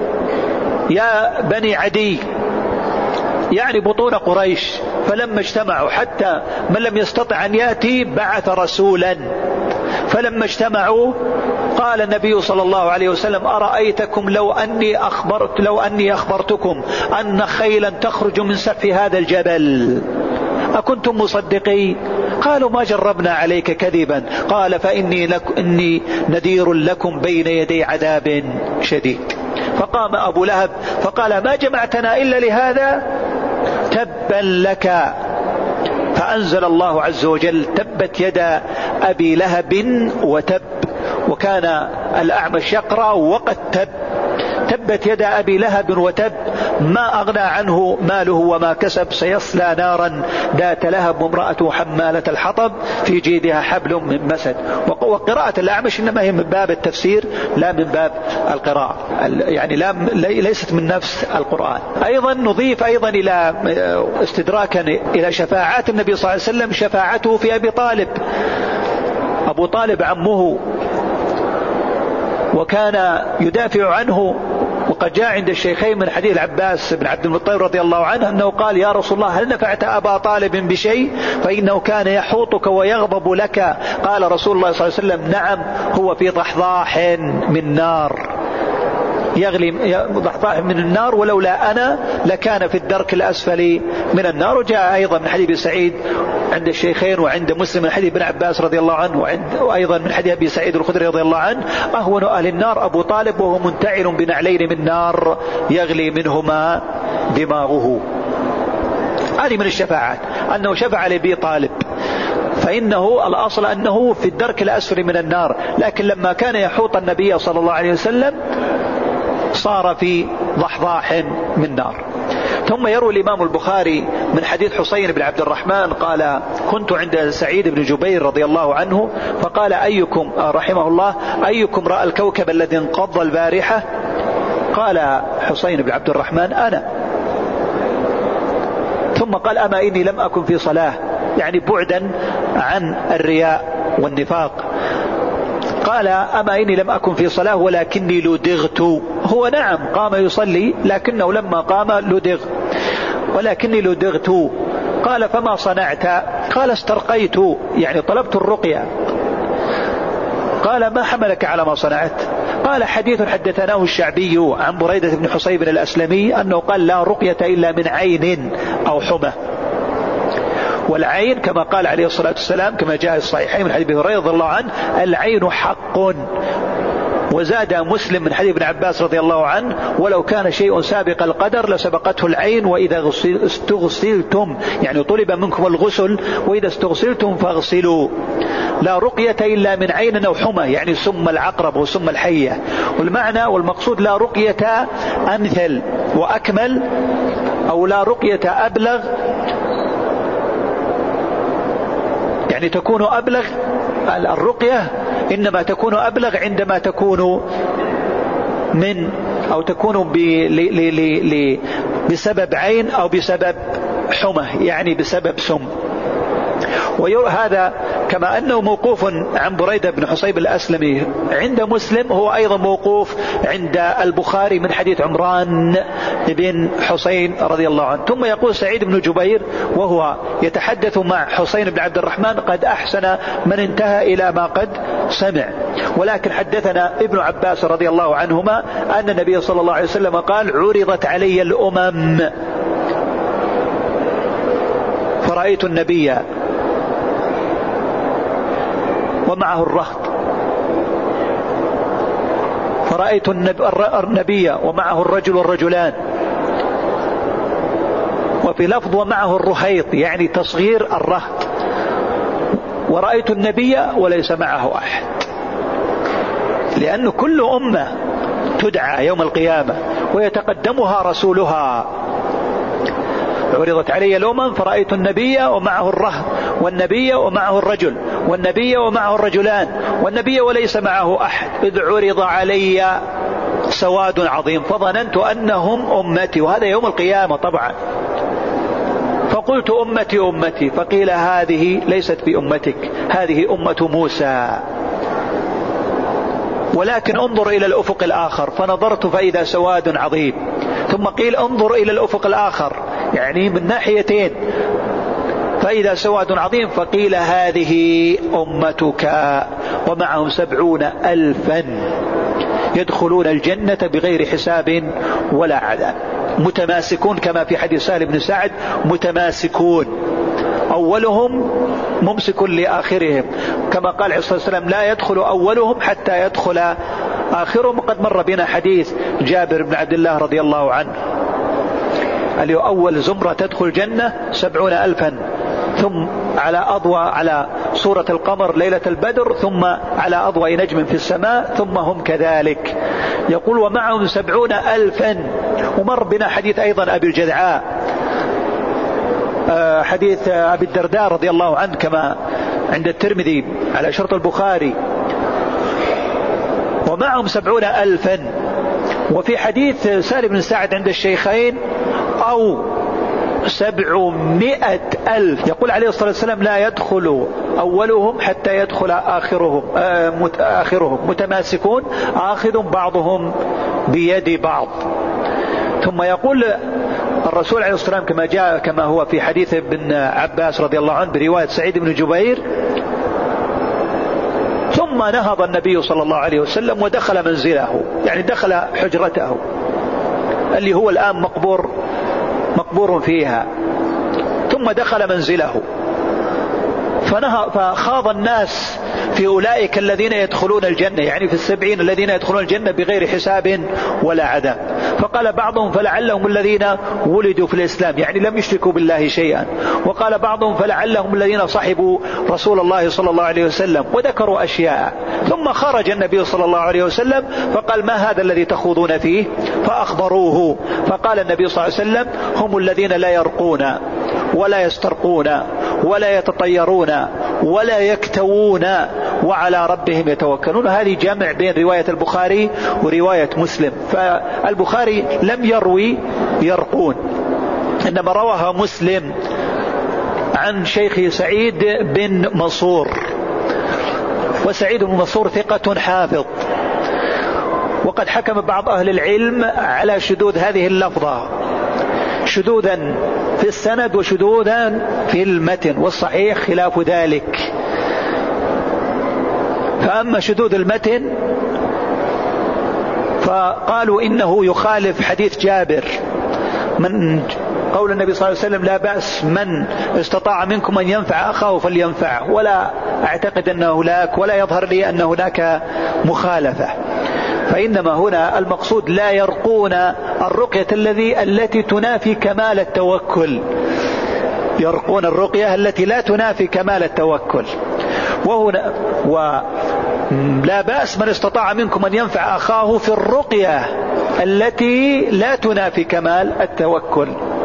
يا بني عدي، يعني بطون قريش، فلما اجتمعوا حتى من لم يستطع أن يأتي بعث رسولا، فلما اجتمعوا قال النبي صلى الله عليه وسلم أرأيتكم لو أني أخبرت لو أني أخبرتكم أن خيلا تخرج من سقف هذا الجبل أكنتم مصدقين؟ قالوا ما جربنا عليك كذبا، قال فإني لك إني نذير لكم بين يدي عذاب شديد. فقام أبو لهب فقال ما جمعتنا إلا لهذا؟ تبا لك. فأنزل الله عز وجل تبت يدا أبي لهب وتب، وكان الأعمش يقرأ وقد تب تبت يدا أبي لهب وتب ما أغنى عنه ماله وما كسب سيصلى نارا ذات لهب وامرأته حمالة الحطب في جيدها حبل من مسد. وقراءة الأعمش إنما هي من باب التفسير لا من باب القراءة، يعني لا ليست من نفس القرآن. أيضا نضيف أيضا إلى استدراكا إلى شفاعات النبي صلى الله عليه وسلم شفاعته في أبي طالب. أبو طالب عمه وكان يدافع عنه، وقد جاء عند الشيخين من حديث العباس بن عبد المطلب رضي الله عنه أنه قال يا رسول الله هل نفعت أبا طالب بشيء فإنه كان يحوطك ويغضب لك؟ قال رسول الله صلى الله عليه وسلم نعم هو في ضحضاح من نار، يغلي ضحضاح من النار ولولا أنا لكان في الدرك الأسفل من النار. وجاء أيضا من حديث سعيد عند الشيخين وعند مسلم من حديث ابن عباس رضي الله عنه، وأيضا من حديث أبي سعيد الخدري رضي الله عنه أهون أهل النار أبو طالب وهو منتعل بنعلين من نار يغلي منهما دماغه. هذه من الشفاعات أنه شفع لأبي طالب، فإنه الأصل أنه في الدرك الأسفل من النار، لكن لما كان يحوط النبي صلى الله عليه وسلم صار في ضحضاح من نار. ثم يروي الإمام البخاري من حديث حسين بن عبد الرحمن قال كنت عند سعيد بن جبير رضي الله عنه فقال أيكم رحمه الله أيكم رأى الكوكب الذي انقض البارحة؟ قال حسين بن عبد الرحمن أنا. ثم قال أما إني لم أكن في صلاة، يعني بعدا عن الرياء والنفاق. قال أما إني لم أكن في صلاة ولكني لدغت. هو نعم قام يصلي لكنه لما قام لدغ، ولكني لدغت. قال فما صنعت؟ قال استرقيت، يعني طلبت الرقية. قال ما حملك على ما صنعت؟ قال حديث حدثناه الشعبي عن بريدة بن حصيب الأسلمي أنه قال لا رقية إلا من عين أو حمى. والعين كما قال عليه الصلاة والسلام كما جاء الصحيحين من حديث أبي هريرة رضي الله عنه العين حق وزاد مسلم من حديث ابن عباس رضي الله عنه: ولو كان شيء سابق القدر لسبقته العين، وإذا استغسلتم يعني طلب منكم الغسل، وإذا استغسلتم فاغسلوا. لا رقية إلا من عين أو حمى، يعني سم العقرب وسم الحية. والمعنى والمقصود لا رقية أمثل وأكمل، أو لا رقية أبلغ، يعني تكون أبلغ. الرقية إنما تكون أبلغ عندما تكون من أو تكون بسبب عين أو بسبب حمى، يعني بسبب سم. وهذا كما أنه موقوف عن بريدة بن حصيب الأسلمي عند مسلم، هو أيضا موقوف عند البخاري من حديث عمران بن حسين رضي الله عنه. ثم يقول سعيد بن جبير وهو يتحدث مع حسين بن عبد الرحمن: قد أحسن من انتهى إلى ما قد سمع. ولكن حدثنا ابن عباس رضي الله عنهما أن النبي صلى الله عليه وسلم قال: عرضت علي الأمم فرأيت النبي ومعه الرهط، فرأيت النبي ومعه الرجل والرجلان، وفي لفظ ومعه الرهيط يعني تصغير الرهط، ورأيت النبي وليس معه أحد، لأن كل أمة تدعى يوم القيامة ويتقدمها رسولها. عرضت علي الأمم فرأيت النبي ومعه الرهط، والنبي ومعه الرجل، والنبي ومعه الرجلان، والنبي وليس معه أحد، إذ عرض علي سواد عظيم فظننت أنهم أمتي، وهذا يوم القيامة طبعا. فقلت: أمتي أمتي، فقيل: هذه ليست بأمتك، هذه أمة موسى. ولكن انظر إلى الأفق الآخر، فنظرت فإذا سواد عظيم. ثم قيل: انظر إلى الأفق الآخر، يعني من ناحيتين، فإذا سواد عظيم. فقيل: هذه أمتك ومعهم سبعون ألفا يدخلون الجنة بغير حساب ولا عذاب، متماسكون كما في حديث سهل بن سعد: متماسكون، أولهم ممسك لآخرهم، كما قال عليه الصلاة والسلام: لا يدخل أولهم حتى يدخل آخرهم. وقد مر بنا حديث جابر بن عبد الله رضي الله عنه: أول زمرة تدخل الجنة سبعون ألفا، ثم على أضواء على صورة القمر ليلة البدر، ثم على أضواء نجم في السماء، ثم هم كذلك. يقول: ومعهم سبعون ألفا. ومر بنا حديث أيضا أبي الجذعاء، حديث أبي الدرداء رضي الله عنه كما عند الترمذي على شرط البخاري: ومعهم سبعون ألفا. وفي حديث سهل بن سعد عند الشيخين: أو سبعمائة ألف. يقول عليه الصلاة والسلام: لا يدخل أولهم حتى يدخل آخرهم، آخرهم متماسكون آخذ بعضهم بيد بعض. ثم يقول الرسول عليه الصلاة والسلام كما جاء كما هو في حديث ابن عباس رضي الله عنه برواية سعيد بن جبير: ثم نهض النبي صلى الله عليه وسلم ودخل منزله، يعني دخل حجرته اللي هو الآن مقبور مقبور فيها، ثم دخل منزله، فخاض الناس في أولئك الذين يدخلون الجنة، يعني في السبعين الذين يدخلون الجنة بغير حساب ولا عذاب. فقال بعضهم: فلعلهم الذين ولدوا في الإسلام، يعني لم يشركوا بالله شيئا. وقال بعضهم: فلعلهم الذين صحبوا رسول الله صلى الله عليه وسلم، وذكروا أشياء. ثم خرج النبي صلى الله عليه وسلم فقال: ما هذا الذي تخوضون فيه؟ فأخبروه. فقال النبي صلى الله عليه وسلم: هم الذين لا يرقون ولا يسترقون ولا يتطيرون ولا يكتوون وعلى ربهم يتوكلون. هذه جمع بين رواية البخاري ورواية مسلم، فالبخاري لم يروي يرقون، إنما رواها مسلم عن شيخه سعيد بن منصور. وسعيد بن منصور ثقة حافظ، وقد حكم بعض أهل العلم على شذوذ هذه اللفظة، شذوذا في السند وشذوذا في المتن، والصحيح خلاف ذلك. فأما شذوذ المتن فقالوا إنه يخالف حديث جابر من قول النبي صلى الله عليه وسلم: لا بأس من استطاع منكم أن ينفع أخاه فلينفعه. ولا أعتقد أن هناك ولا يظهر لي أن هناك مخالفة. فإنما هنا المقصود لا يرقون الرقية الذي التي تنافي كمال التوكل، يرقون الرقية التي لا تنافي كمال التوكل. وهنا ولا بأس من استطاع منكم أن ينفع أخاه في الرقية التي لا تنافي كمال التوكل.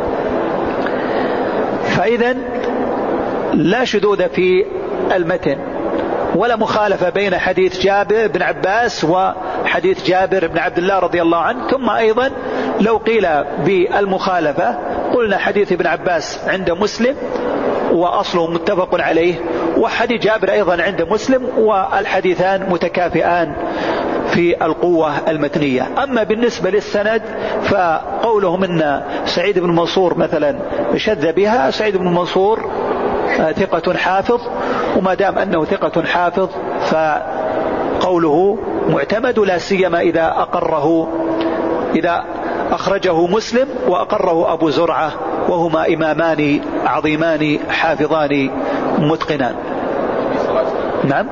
فإذا لا شذوذ في المتن ولا مخالفة بين حديث جابر بن عباس وحديث جابر بن عبد الله رضي الله عنه. ثم أيضا لو قيل بالمخالفة قلنا حديث ابن عباس عند مسلم وأصله متفق عليه، وحديث جابر أيضا عند مسلم، والحديثان متكافئان في القوة المتنية. أما بالنسبة للسند فقولهم إن سعيد بن منصور مثلا شذ بها، سعيد بن منصور ثقة حافظ، وما دام أنه ثقة حافظ فقوله معتمد، لا سيما إذا أقره إذا أخرجه مسلم وأقره أبو زرعة، وهما إمامان عظيمان حافظان متقنان. نعم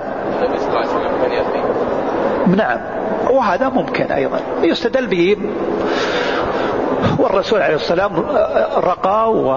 نعم، وهذا ممكن أيضا يستدل به، والرسول عليه السلام رقى و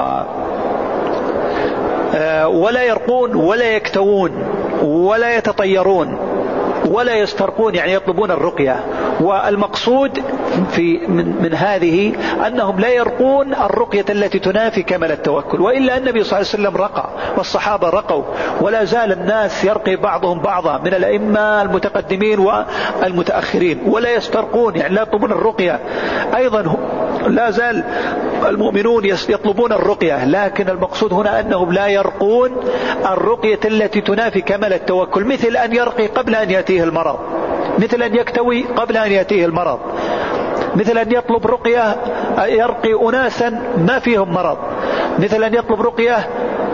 ولا يرقون ولا يكتوون ولا يتطيرون ولا يسترقون، يعني يطلبون الرقية. والمقصود في من, من هذه أنهم لا يرقون الرقية التي تنافي كمال التوكل، وإلا النبي صلى الله عليه وسلم رقى والصحابة رقوا، ولا زال الناس يرقي بعضهم بعضا من الأئمة المتقدمين والمتأخرين، ولا يسترقون يعني لا يطلبون الرقية. أيضا لا زال المؤمنون يطلبون الرقية، لكن المقصود هنا أنهم لا يرقون الرقية التي تنافي كمال التوكل، مثل أن يرقي قبل أن يأتيه المرض، مثل أن يكتوي قبل أن يأتيه المرض، مثل أن يطلب رقية يرقي أناسا ما فيهم مرض، مثل أن يطلب رقية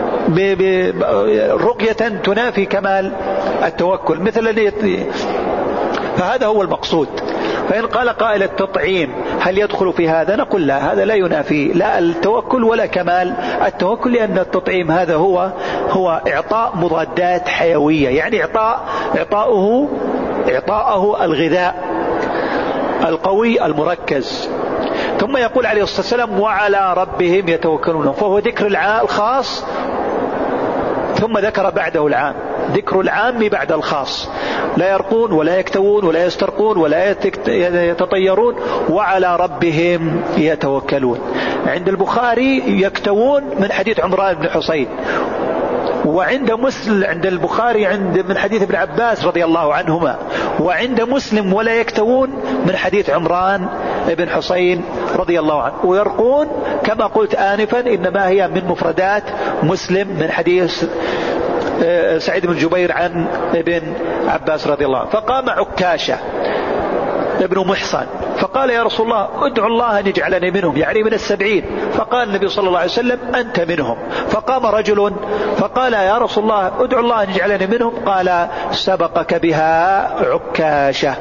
رقية تنافي كمال التوكل، مثل أن يت... فهذا هو المقصود. فإن قال قائل التطعيم هل يدخل في هذا؟ نقول لا، هذا لا ينافي لا التوكل ولا كمال التوكل، لأن التطعيم هذا هو هو إعطاء مضادات حيوية، يعني إعطاء إعطاؤه إعطاءه الغذاء القوي المركز. ثم يقول عليه الصلاة والسلام وعلى ربهم يتوكلون، فهو ذكر العام الخاص ثم ذكر بعده العام، ذكر العام بعد الخاص، لا يرقون ولا يكتوون ولا يسترقون ولا يتطيرون، وعلى ربهم يتوكلون. عند البخاري يكتوون من حديث عمران بن حصين، وعند مسلم عند البخاري عند من حديث ابن عباس رضي الله عنهما، وعند مسلم ولا يكتوون من حديث عمران بن حصين رضي الله عنه. ويرقون كما قلت آنفا إنما هي من مفردات مسلم من حديث سعيد بن جبير عن ابن عباس رضي الله عنه. فقام عكاشة ابن محصن فقال يا رسول الله ادعو الله أن يجعلني منهم، يعني من السبعين. فقال النبي صلى الله عليه وسلم أنت منهم. فقام رجل فقال يا رسول الله ادعو الله أن يجعلني منهم، قال سبقك بها عكاشة.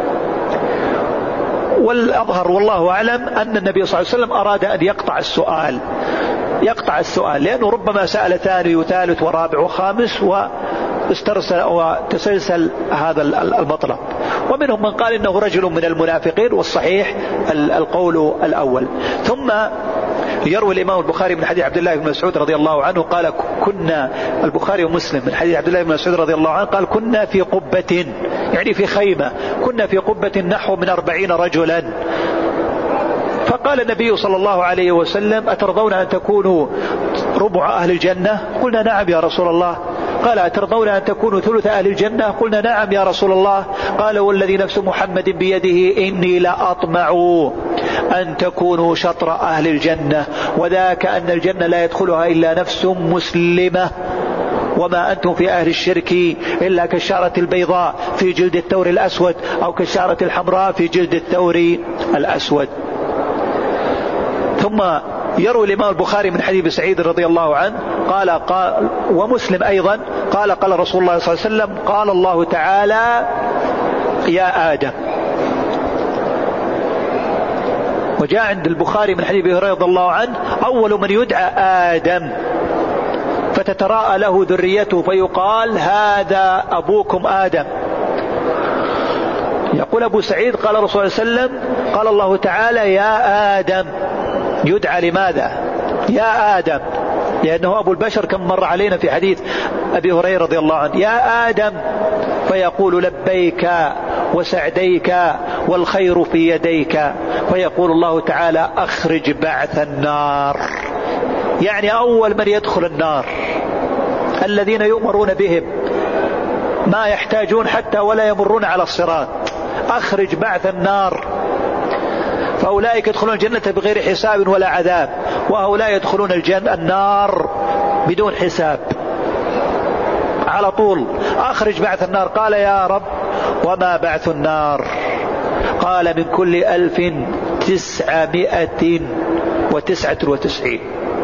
والأظهر والله أعلم أن النبي صلى الله عليه وسلم أراد أن يقطع السؤال يقطع السؤال لأنه ربما سأل ثاني وثالث ورابع وخامس واسترسل وتسلسل هذا المطلب. ومنهم من قال إنه رجل من المنافقين، والصحيح القول الأول. ثم يروي الإمام البخاري من حديث عبد الله بن مسعود رضي الله عنه قال كنا البخاري ومسلم من حديث عبد الله بن مسعود رضي الله عنه قال كنا في قبة، يعني في خيمة، كنا في قبة نحو من أربعين رجلا. فقال النبي صلى الله عليه وسلم أترضون أن تكونوا ربع أهل الجنة؟ قلنا نعم يا رسول الله. قال أترضون أن تكونوا ثلث أهل الجنة؟ قلنا نعم يا رسول الله. قال والذي نفس محمد بيده إني لأطمع أن تكونوا شطر أهل الجنة، وذاك أن الجنة لا يدخلها إلا نفس مسلمة، وما أنتم في أهل الشرك إلا كالشعرة البيضاء في جلد الثور الأسود، أو كالشعرة الحمراء في جلد الثور الأسود. ثم يروي الإمام البخاري من حديث سعيد رضي الله عنه قال, قال ومسلم أيضا قال قال رسول الله صلى الله عليه وسلم قال الله تعالى يا آدم. وجاء عند البخاري من حديث هريرة رضي الله عنه أول من يدعى آدم فتتراءى له ذريته فيقال هذا أبوكم آدم. يقول أبو سعيد قال الرسول صلى الله عليه وسلم قال الله تعالى يا آدم، يدعى لماذا يا آدم؟ لأنه أبو البشر كم مر علينا في حديث أبي هريرة رضي الله عنه، يا آدم، فيقول لبيك وسعديك والخير في يديك، فيقول الله تعالى أخرج بعث النار، يعني أول من يدخل النار الذين يؤمرون بهم ما يحتاجون حتى ولا يمرون على الصراط، أخرج بعث النار، فأولئك يدخلون الجنة بغير حساب ولا عذاب، وهؤلاء يدخلون الجنة النار بدون حساب على طول. أخرج بعث النار. قال يا رب وما بعث النار؟ قال من كل ألف تسعمائة وتسعة وتسعين.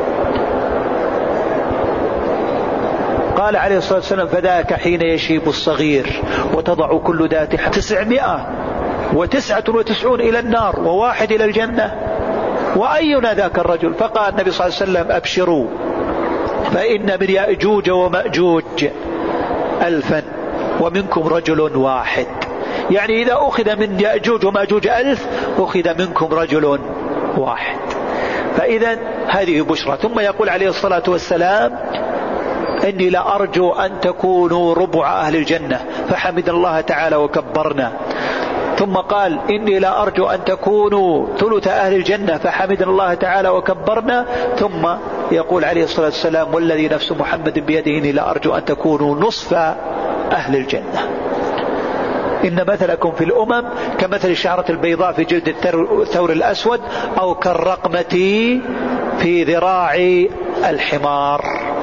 قال عليه الصلاة والسلام فذاك حين يشيب الصغير وتضع كل ذات تسعمائة وتسعة وتسعون إلى النار وواحد إلى الجنة، وأينا ذاك الرجل؟ فقال النبي صلى الله عليه وسلم أبشروا فإن من يأجوج ومأجوج ألفا ومنكم رجل واحد، يعني إذا أخذ من يأجوج ومأجوج ألف أخذ منكم رجل واحد. فإذا هذه بشرى. ثم يقول عليه الصلاة والسلام إني لأرجو أن تكونوا ربع أهل الجنة، فحمد الله تعالى وكبرنا. ثم قال إني لا أرجو أن تكونوا ثلث أهل الجنة، فحمد الله تعالى وكبرنا. ثم يقول عليه الصلاة والسلام والذي نفس محمد بيده إني لا أرجو أن تكونوا نصف أهل الجنة. إن مثلكم في الأمم كمثل الشعرة البيضاء في جلد الثور الأسود أو كالرقمة في ذراع الحمار.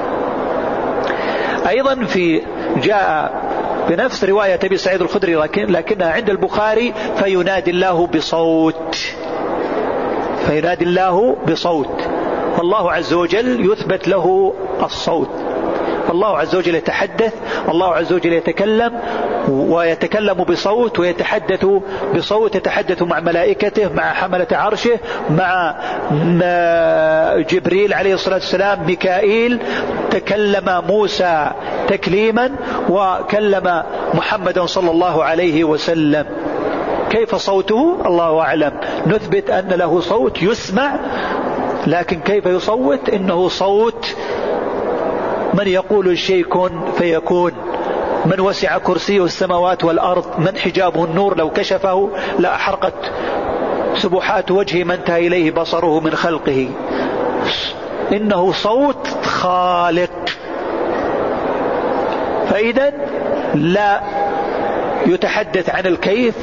أيضا في جاء بنفس رواية أبي سعيد الخدري لكن لكنها عند البخاري فينادي الله بصوت، فينادي الله بصوت، فالله عز وجل يثبت له الصوت، فالله عز وجل يتحدث، الله عز وجل يتكلم ويتكلم بصوت ويتحدث بصوت، يتحدث مع ملائكته، مع حملة عرشه، مع جبريل عليه الصلاة والسلام، ميكائيل. تكلم موسى تكليما وكلم محمدا صلى الله عليه وسلم. كيف صوته الله أعلم، نثبت أن له صوت يسمع، لكن كيف يصوت؟ إنه صوت من يقول الشيء كن فيكون، من وسع كرسيه السماوات والأرض، من حجابه النور لو كشفه لأحرقت سبحات وجهه ما انتهى إليه بصره من خلقه. إنه صوت خالق. فإذا لا يتحدث عن الكيف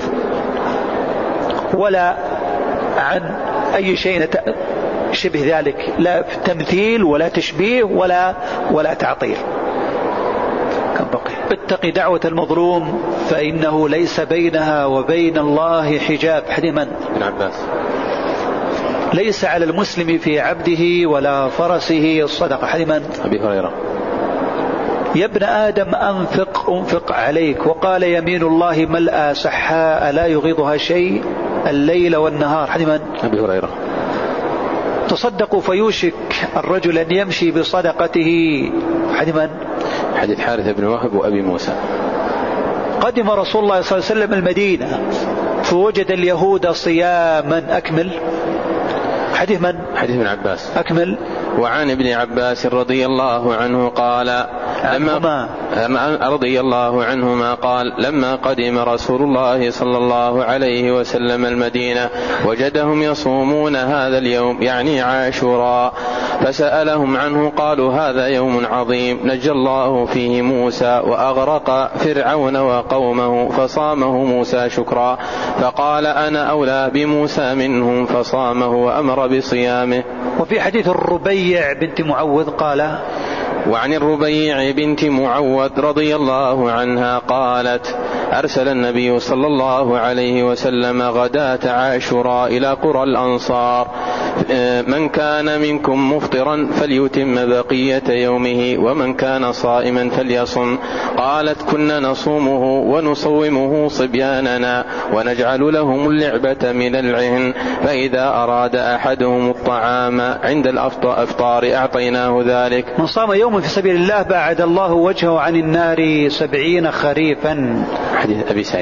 ولا عن أي شيء شبه ذلك، لا تمثيل ولا تشبيه ولا ولا تعطيل. كم بقي؟ اتق دعوة المظلوم فإنه ليس بينها وبين الله حجاب. حديث من؟ ابن عباس. ليس على المسلم في عبده ولا فرسه الصدقة. حديث من؟ أبي هريرة. يا ابن آدم أنفق أنفق عليك، وقال يمين الله ملأى سحاء لا يغيضها شيء الليل والنهار. حديث من؟ أبي هريرة. تصدقوا فيوشك الرجل أن يمشي بصدقته. حديث من؟ حديث حارث بن وهب وأبي موسى. قدم رسول الله صلى الله عليه وسلم المدينة فوجد اليهود صياما. أكمل. حديث من؟ حديث ابن عباس. أكمل. وعن ابن عباس رضي الله عنه قال لما رضي الله عنهما قال لما قدم رسول الله صلى الله عليه وسلم المدينة وجدهم يصومون هذا اليوم يعني عاشوراء، فسألهم عنه قالوا هذا يوم عظيم نجى الله فيه موسى وأغرق فرعون وقومه فصامه موسى شكرا، فقال أنا أولى بموسى منهم فصامه وأمر بصيامه. وفي حديث الربيع بنت معوذ قال وعن الربيع بنت معوذ رضي الله عنها قالت أرسل النبي صلى الله عليه وسلم غداة عاشوراء إلى قرى الأنصار من كان منكم مفطرا فليتم بقية يومه ومن كان صائما فليصم. قالت كنا نصومه ونصومه صبياننا ونجعل لهم اللعبة من العهن، فإذا أراد أحدهم الطعام عند الأفطار أعطيناه ذلك. من صام يوم في سبيل الله بعد الله وجهه عن النار سبعين خريفا. حديث أبي سعيد.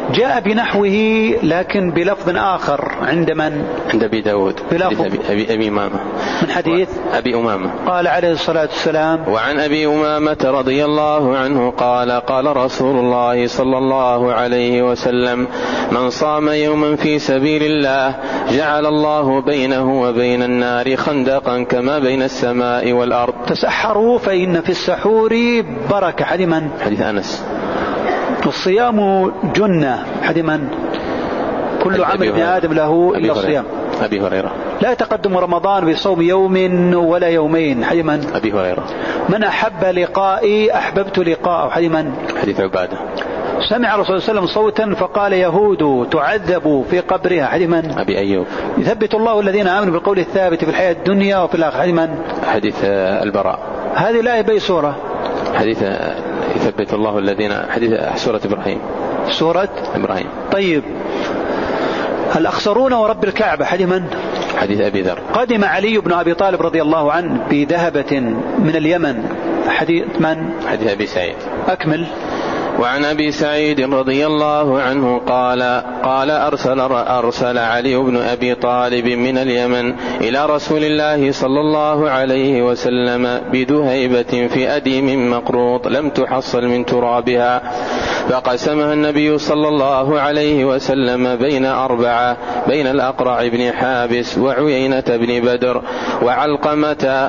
جاء بنحوه لكن بلفظ آخر عند من؟ عند أبي داود بلفظ أبي, أبي, أبي أمامة من حديث أبي أمامة قال عليه الصلاة والسلام: وعن أبي أمامة رضي الله عنه قال: قال رسول الله صلى الله عليه وسلم: من صام يوما في سبيل الله جعل الله بينه وبين النار خندقا كما بين السماء والأرض. تسحروا فإن في السحور بركة. حديث من؟ حديث أنس. والصيام جنة. حديث من؟ كل عمل ابن آدم له إلا الصيام. أبي هريرة. لا يتقدم رمضان بصوم يوم ولا يومين. حديث من؟ أبي هريرة. من أحب لقائي أحببت لقاءه. حديث من؟ حديث عبادة. سمع الرسول صلى الله عليه وسلم صوتا فقال: يهود تعذب في قبرها. حديث من؟ أبي أيوب. يثبت الله الذين آمنوا بالقول الثابت في الحياة الدنيا وفي الآخرة. حديث من؟ حديث البراء. هذه الآية بأي سورة؟ حديث يثبت الله الذين حديث سورة إبراهيم. سورة إبراهيم. طيب، الأخسرون ورب الكعبة. حديث من؟ حديث أبي ذر. قدم علي بن أبي طالب رضي الله عنه بذهبة من اليمن. حديث من؟ حديث أبي سعيد. أكمل. وعن أبي سعيد رضي الله عنه قال: قال أرسل, أرسل علي بن أبي طالب من اليمن إلى رسول الله صلى الله عليه وسلم بذهيبة في أديم مقروط لم تحصل من ترابها، فقسمها النبي صلى الله عليه وسلم بين أربعة، بين الأقرع بن حابس وعيينة بن بدر وعلقمة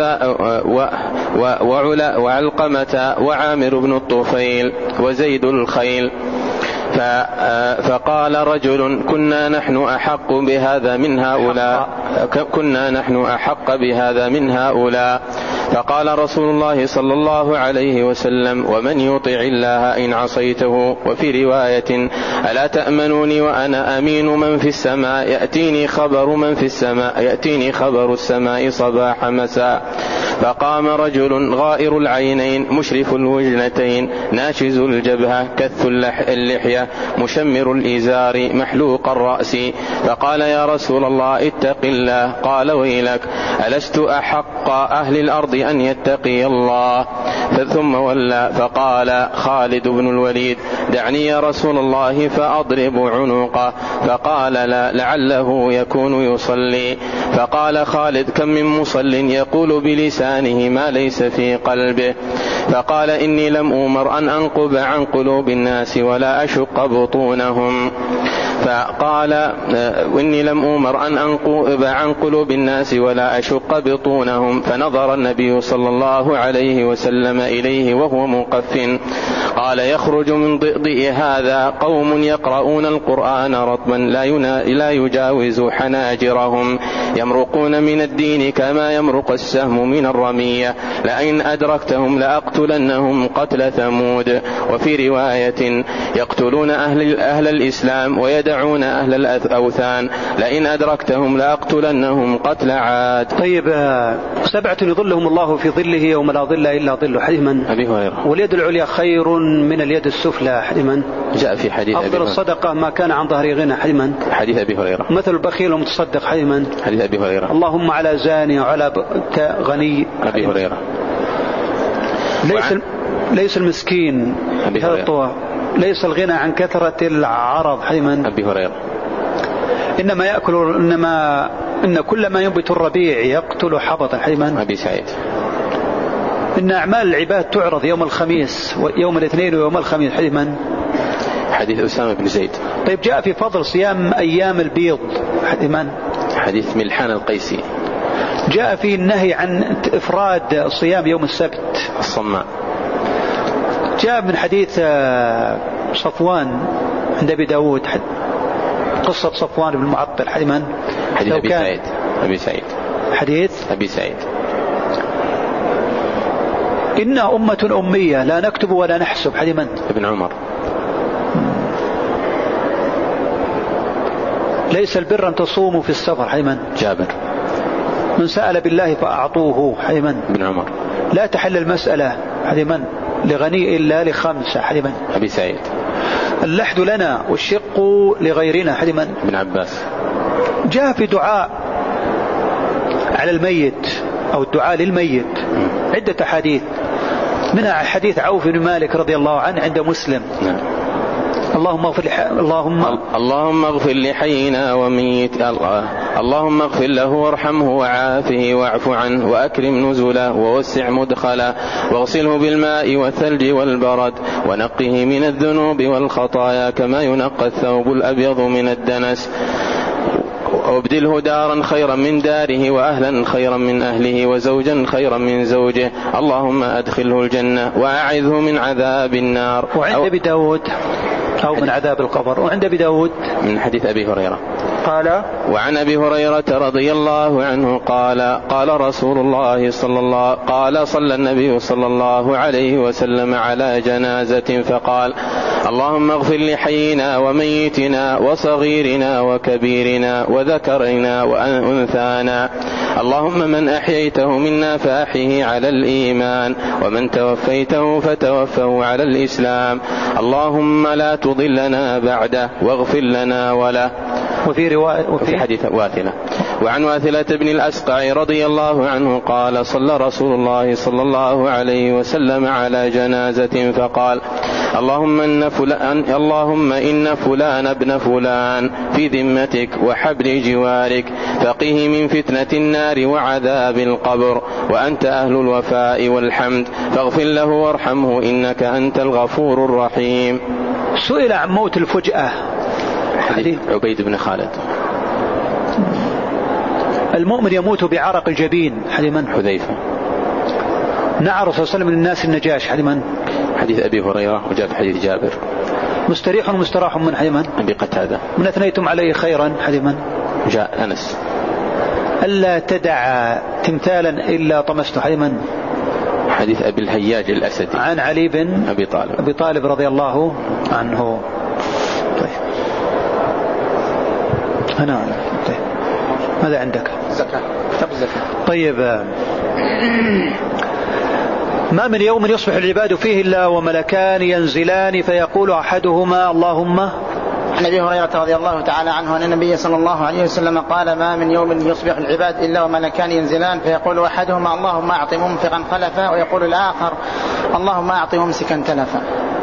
وعلقمة وعامر بن الطفيل وزيد الخيل. فقال رجل: كنا نحن أحق بهذا من هؤلاء كنا نحن أحق بهذا من هؤلاء. فقال رسول الله صلى الله عليه وسلم: ومن يطع الله إن عصيته. وفي رواية: ألا تأمنوني وأنا أمين من في السماء يأتيني خبر من في السماء يأتيني خبر السماء صباح مساء. فقام رجل غائر العينين مشرف الوجنتين ناشز الجبهة كث اللحية مشمر الإزار محلوق الرأس، فقال: يا رسول الله اتق الله. قال: ويلك، ألست أحق أهل الأرض أن يتقي الله؟ ثم ولى فقال خالد بن الوليد: دعني يا رسول الله فأضرب عنقه. فقال: لا، لعله يكون يصلي. فقال خالد: كم من مصل يقول بلسانه ما ليس في قلبه. فقال: إني لم أمر أن أنقب عن قلوب الناس ولا أشق بطونهم. فقال: وإني لم أمر أن أنقب عن قلوب الناس ولا أشق بطونهم. فنظر النبي صلى الله عليه وسلم إليه وهو مقف. قال: يخرج من ضئضئ هذا قوم يقرؤون القرآن رطبا لا يجاوز حناجرهم يمرقون من الدين كما يمرق السهم من الرمية، لئن أدركتهم لأقتلنهم قتل ثمود. وفي رواية: يقتلون أهل, أهل الإسلام ويدعون أهل الأوثان، لئن أدركتهم لأقتلنهم قتل عاد. طيب، سبعة يظلهم الله في ظله يوم لا ظل إلا ظله. حديث من؟ أبي هريرة. واليد العليا خير من اليد السفلى. حديث من؟ جاء في حديث أفضل الصدقة ما كان عن ظهر غنى. حديث من؟ حديث أبي هريرة. مثل البخيل ومتصدق. حديث من؟ حديث أبي هريرة. اللهم على زاني وعلى غني. أبي هريرة. ليس ليس المسكين هذا الطوى، ليس الغنى عن كثرة العرض. حديث من؟ أبي هريرة. إنما يأكل إنما إن كل ما ينبت الربيع يقتل حبطا. حديث من؟ أبي سعيد. إن أعمال العباد تعرض يوم الخميس ويوم الاثنين ويوم الخميس. حديث من؟ حديث أسامة بن زيد. طيب، جاء في فضل صيام أيام البيض. حديث من؟ حديث ملحان القيسي. جاء في النهي عن إفراد صيام يوم السبت. الصماء. جاء من حديث صفوان عند أبي داود قصة صفوان بن المعطل. حديث من؟ حديث أبي سعيد. أبي سعيد. حديث أبي سعيد. إنها أمة أمية لا نكتب ولا نحسب. حديث من؟ ابن عمر. ليس البر أن تصوموا في السفر. حديث من؟ جابر. من سأل بالله فأعطوه. حديث من؟ ابن عمر. لا تحل المسألة. حديث من؟ لغني إلا لخمسة. حديث من؟ أبي سعيد. اللحد لنا والشق لغيرنا. حديث من؟ ابن عباس. جاء في دعاء على الميت أو الدعاء للميت عدة حديث، منها حديث عوف بن مالك رضي الله عنه عند مسلم. نعم. اللهم اغفر لح... اللهم اللهم اغفر لحينا وميت الله اللهم اغفر له وارحمه وعافه واعف عنه وأكرم نزله ووسع مدخله واغسله بالماء والثلج والبرد ونقه من الذنوب والخطايا كما ينقى الثوب الأبيض من الدنس وابدله دارا خيرا من داره وأهلا خيرا من أهله وزوجا خيرا من زوجه. اللهم أدخله الجنة وأعذه من عذاب النار. وعند أبي داود أو من عذاب القبر. وعند أبي داود من حديث أبي هريرة قال وعن أبي هريرة رضي الله عنه قال قال رسول الله صلى الله قال صلى النبي صلى الله عليه وسلم على جنازة فقال اللهم اغفر لحينا وميتنا وصغيرنا وكبيرنا وذكرنا وأنثانا اللهم من أحييته منا فأحيه على الإيمان ومن توفيته فتوفه على الإسلام اللهم لا تضلنا بعده واغفر لنا وله. وفي رواية وفي حديث واثلة وعن واثلة بن الأسقع رضي الله عنه قال صلى رسول الله صلى الله عليه وسلم على جنازة فقال اللهم إن فلان اللهم إن فلان ابن فلان في ذمتك وحبل جوارك فقه من فتنة النار وعذاب القبر وأنت أهل الوفاء والحمد فاغفر له وارحمه إنك أنت الغفور الرحيم. سئل عن موت الفجأة حديث عبيد بن خالد. المؤمن يموت بعرق الجبين حديث من؟ حذيفة. نعى الرسول صلى الله عليه وسلم من الناس النجاش حديث من؟ حديث أبي هريرة وجاء في حديث جابر. مستريح ومستراح من حديث من؟ أبي قتادة. من أثنيتم عليه خيرا حديث من؟ جاء أنس. ألا تدع تمثالا إلا طمسته حديث من؟ حديث أبي الهياج الأسدي. عن علي بن أبي طالب أبي طالب رضي الله عنه. طيب أنا طيب. ماذا عندك؟ زكاة. كتاب الزكاة. طيب ما من يوم يصبح العباد فيه إلا وملكان ينزلان فيقول أحدهما اللهم. عن أبي هريرة رضي الله تعالى عنه أن النبي صلى الله عليه وسلم قال ما من يوم يصبح العباد إلا وملكان ينزلان فيقول أحدهما اللهم أعط منفقا خلفا ويقول الآخر اللهم أعط ممسكا تلفا.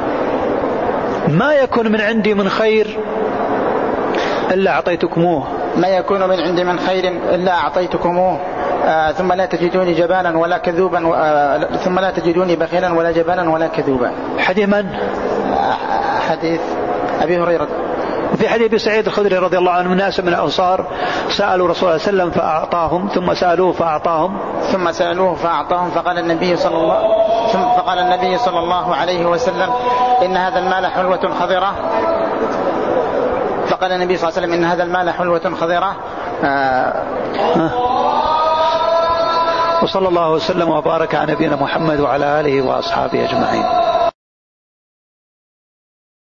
ما يكون من عندي من خير إلا أعطيتكموه ما يكون من عندي من خير إلا أعطيتكموه آه ثم لا تجدوني جبانا ولا كذوبا آه ثم لا تجدوني بخيلا ولا جبانا ولا كذوبا. حديث من؟ آه حديث أبي هريرة. وفي حديث أبي سعيد الخدري رضي الله عنه ناس من الأنصار سألوا رسول الله صلى الله عليه وسلم فأعطاهم ثم سألوه فأعطاهم ثم سألوه فأعطاهم فقال النبي صلى الله ثم فقال النبي صلى الله عليه وسلم إن هذا المال حلوة خضرة فقال النبي صلى الله عليه وسلم إن هذا المال حلوة خضرة. آه وصلى الله وسلم وبارك على نبينا محمد وعلى آله وأصحابه أجمعين.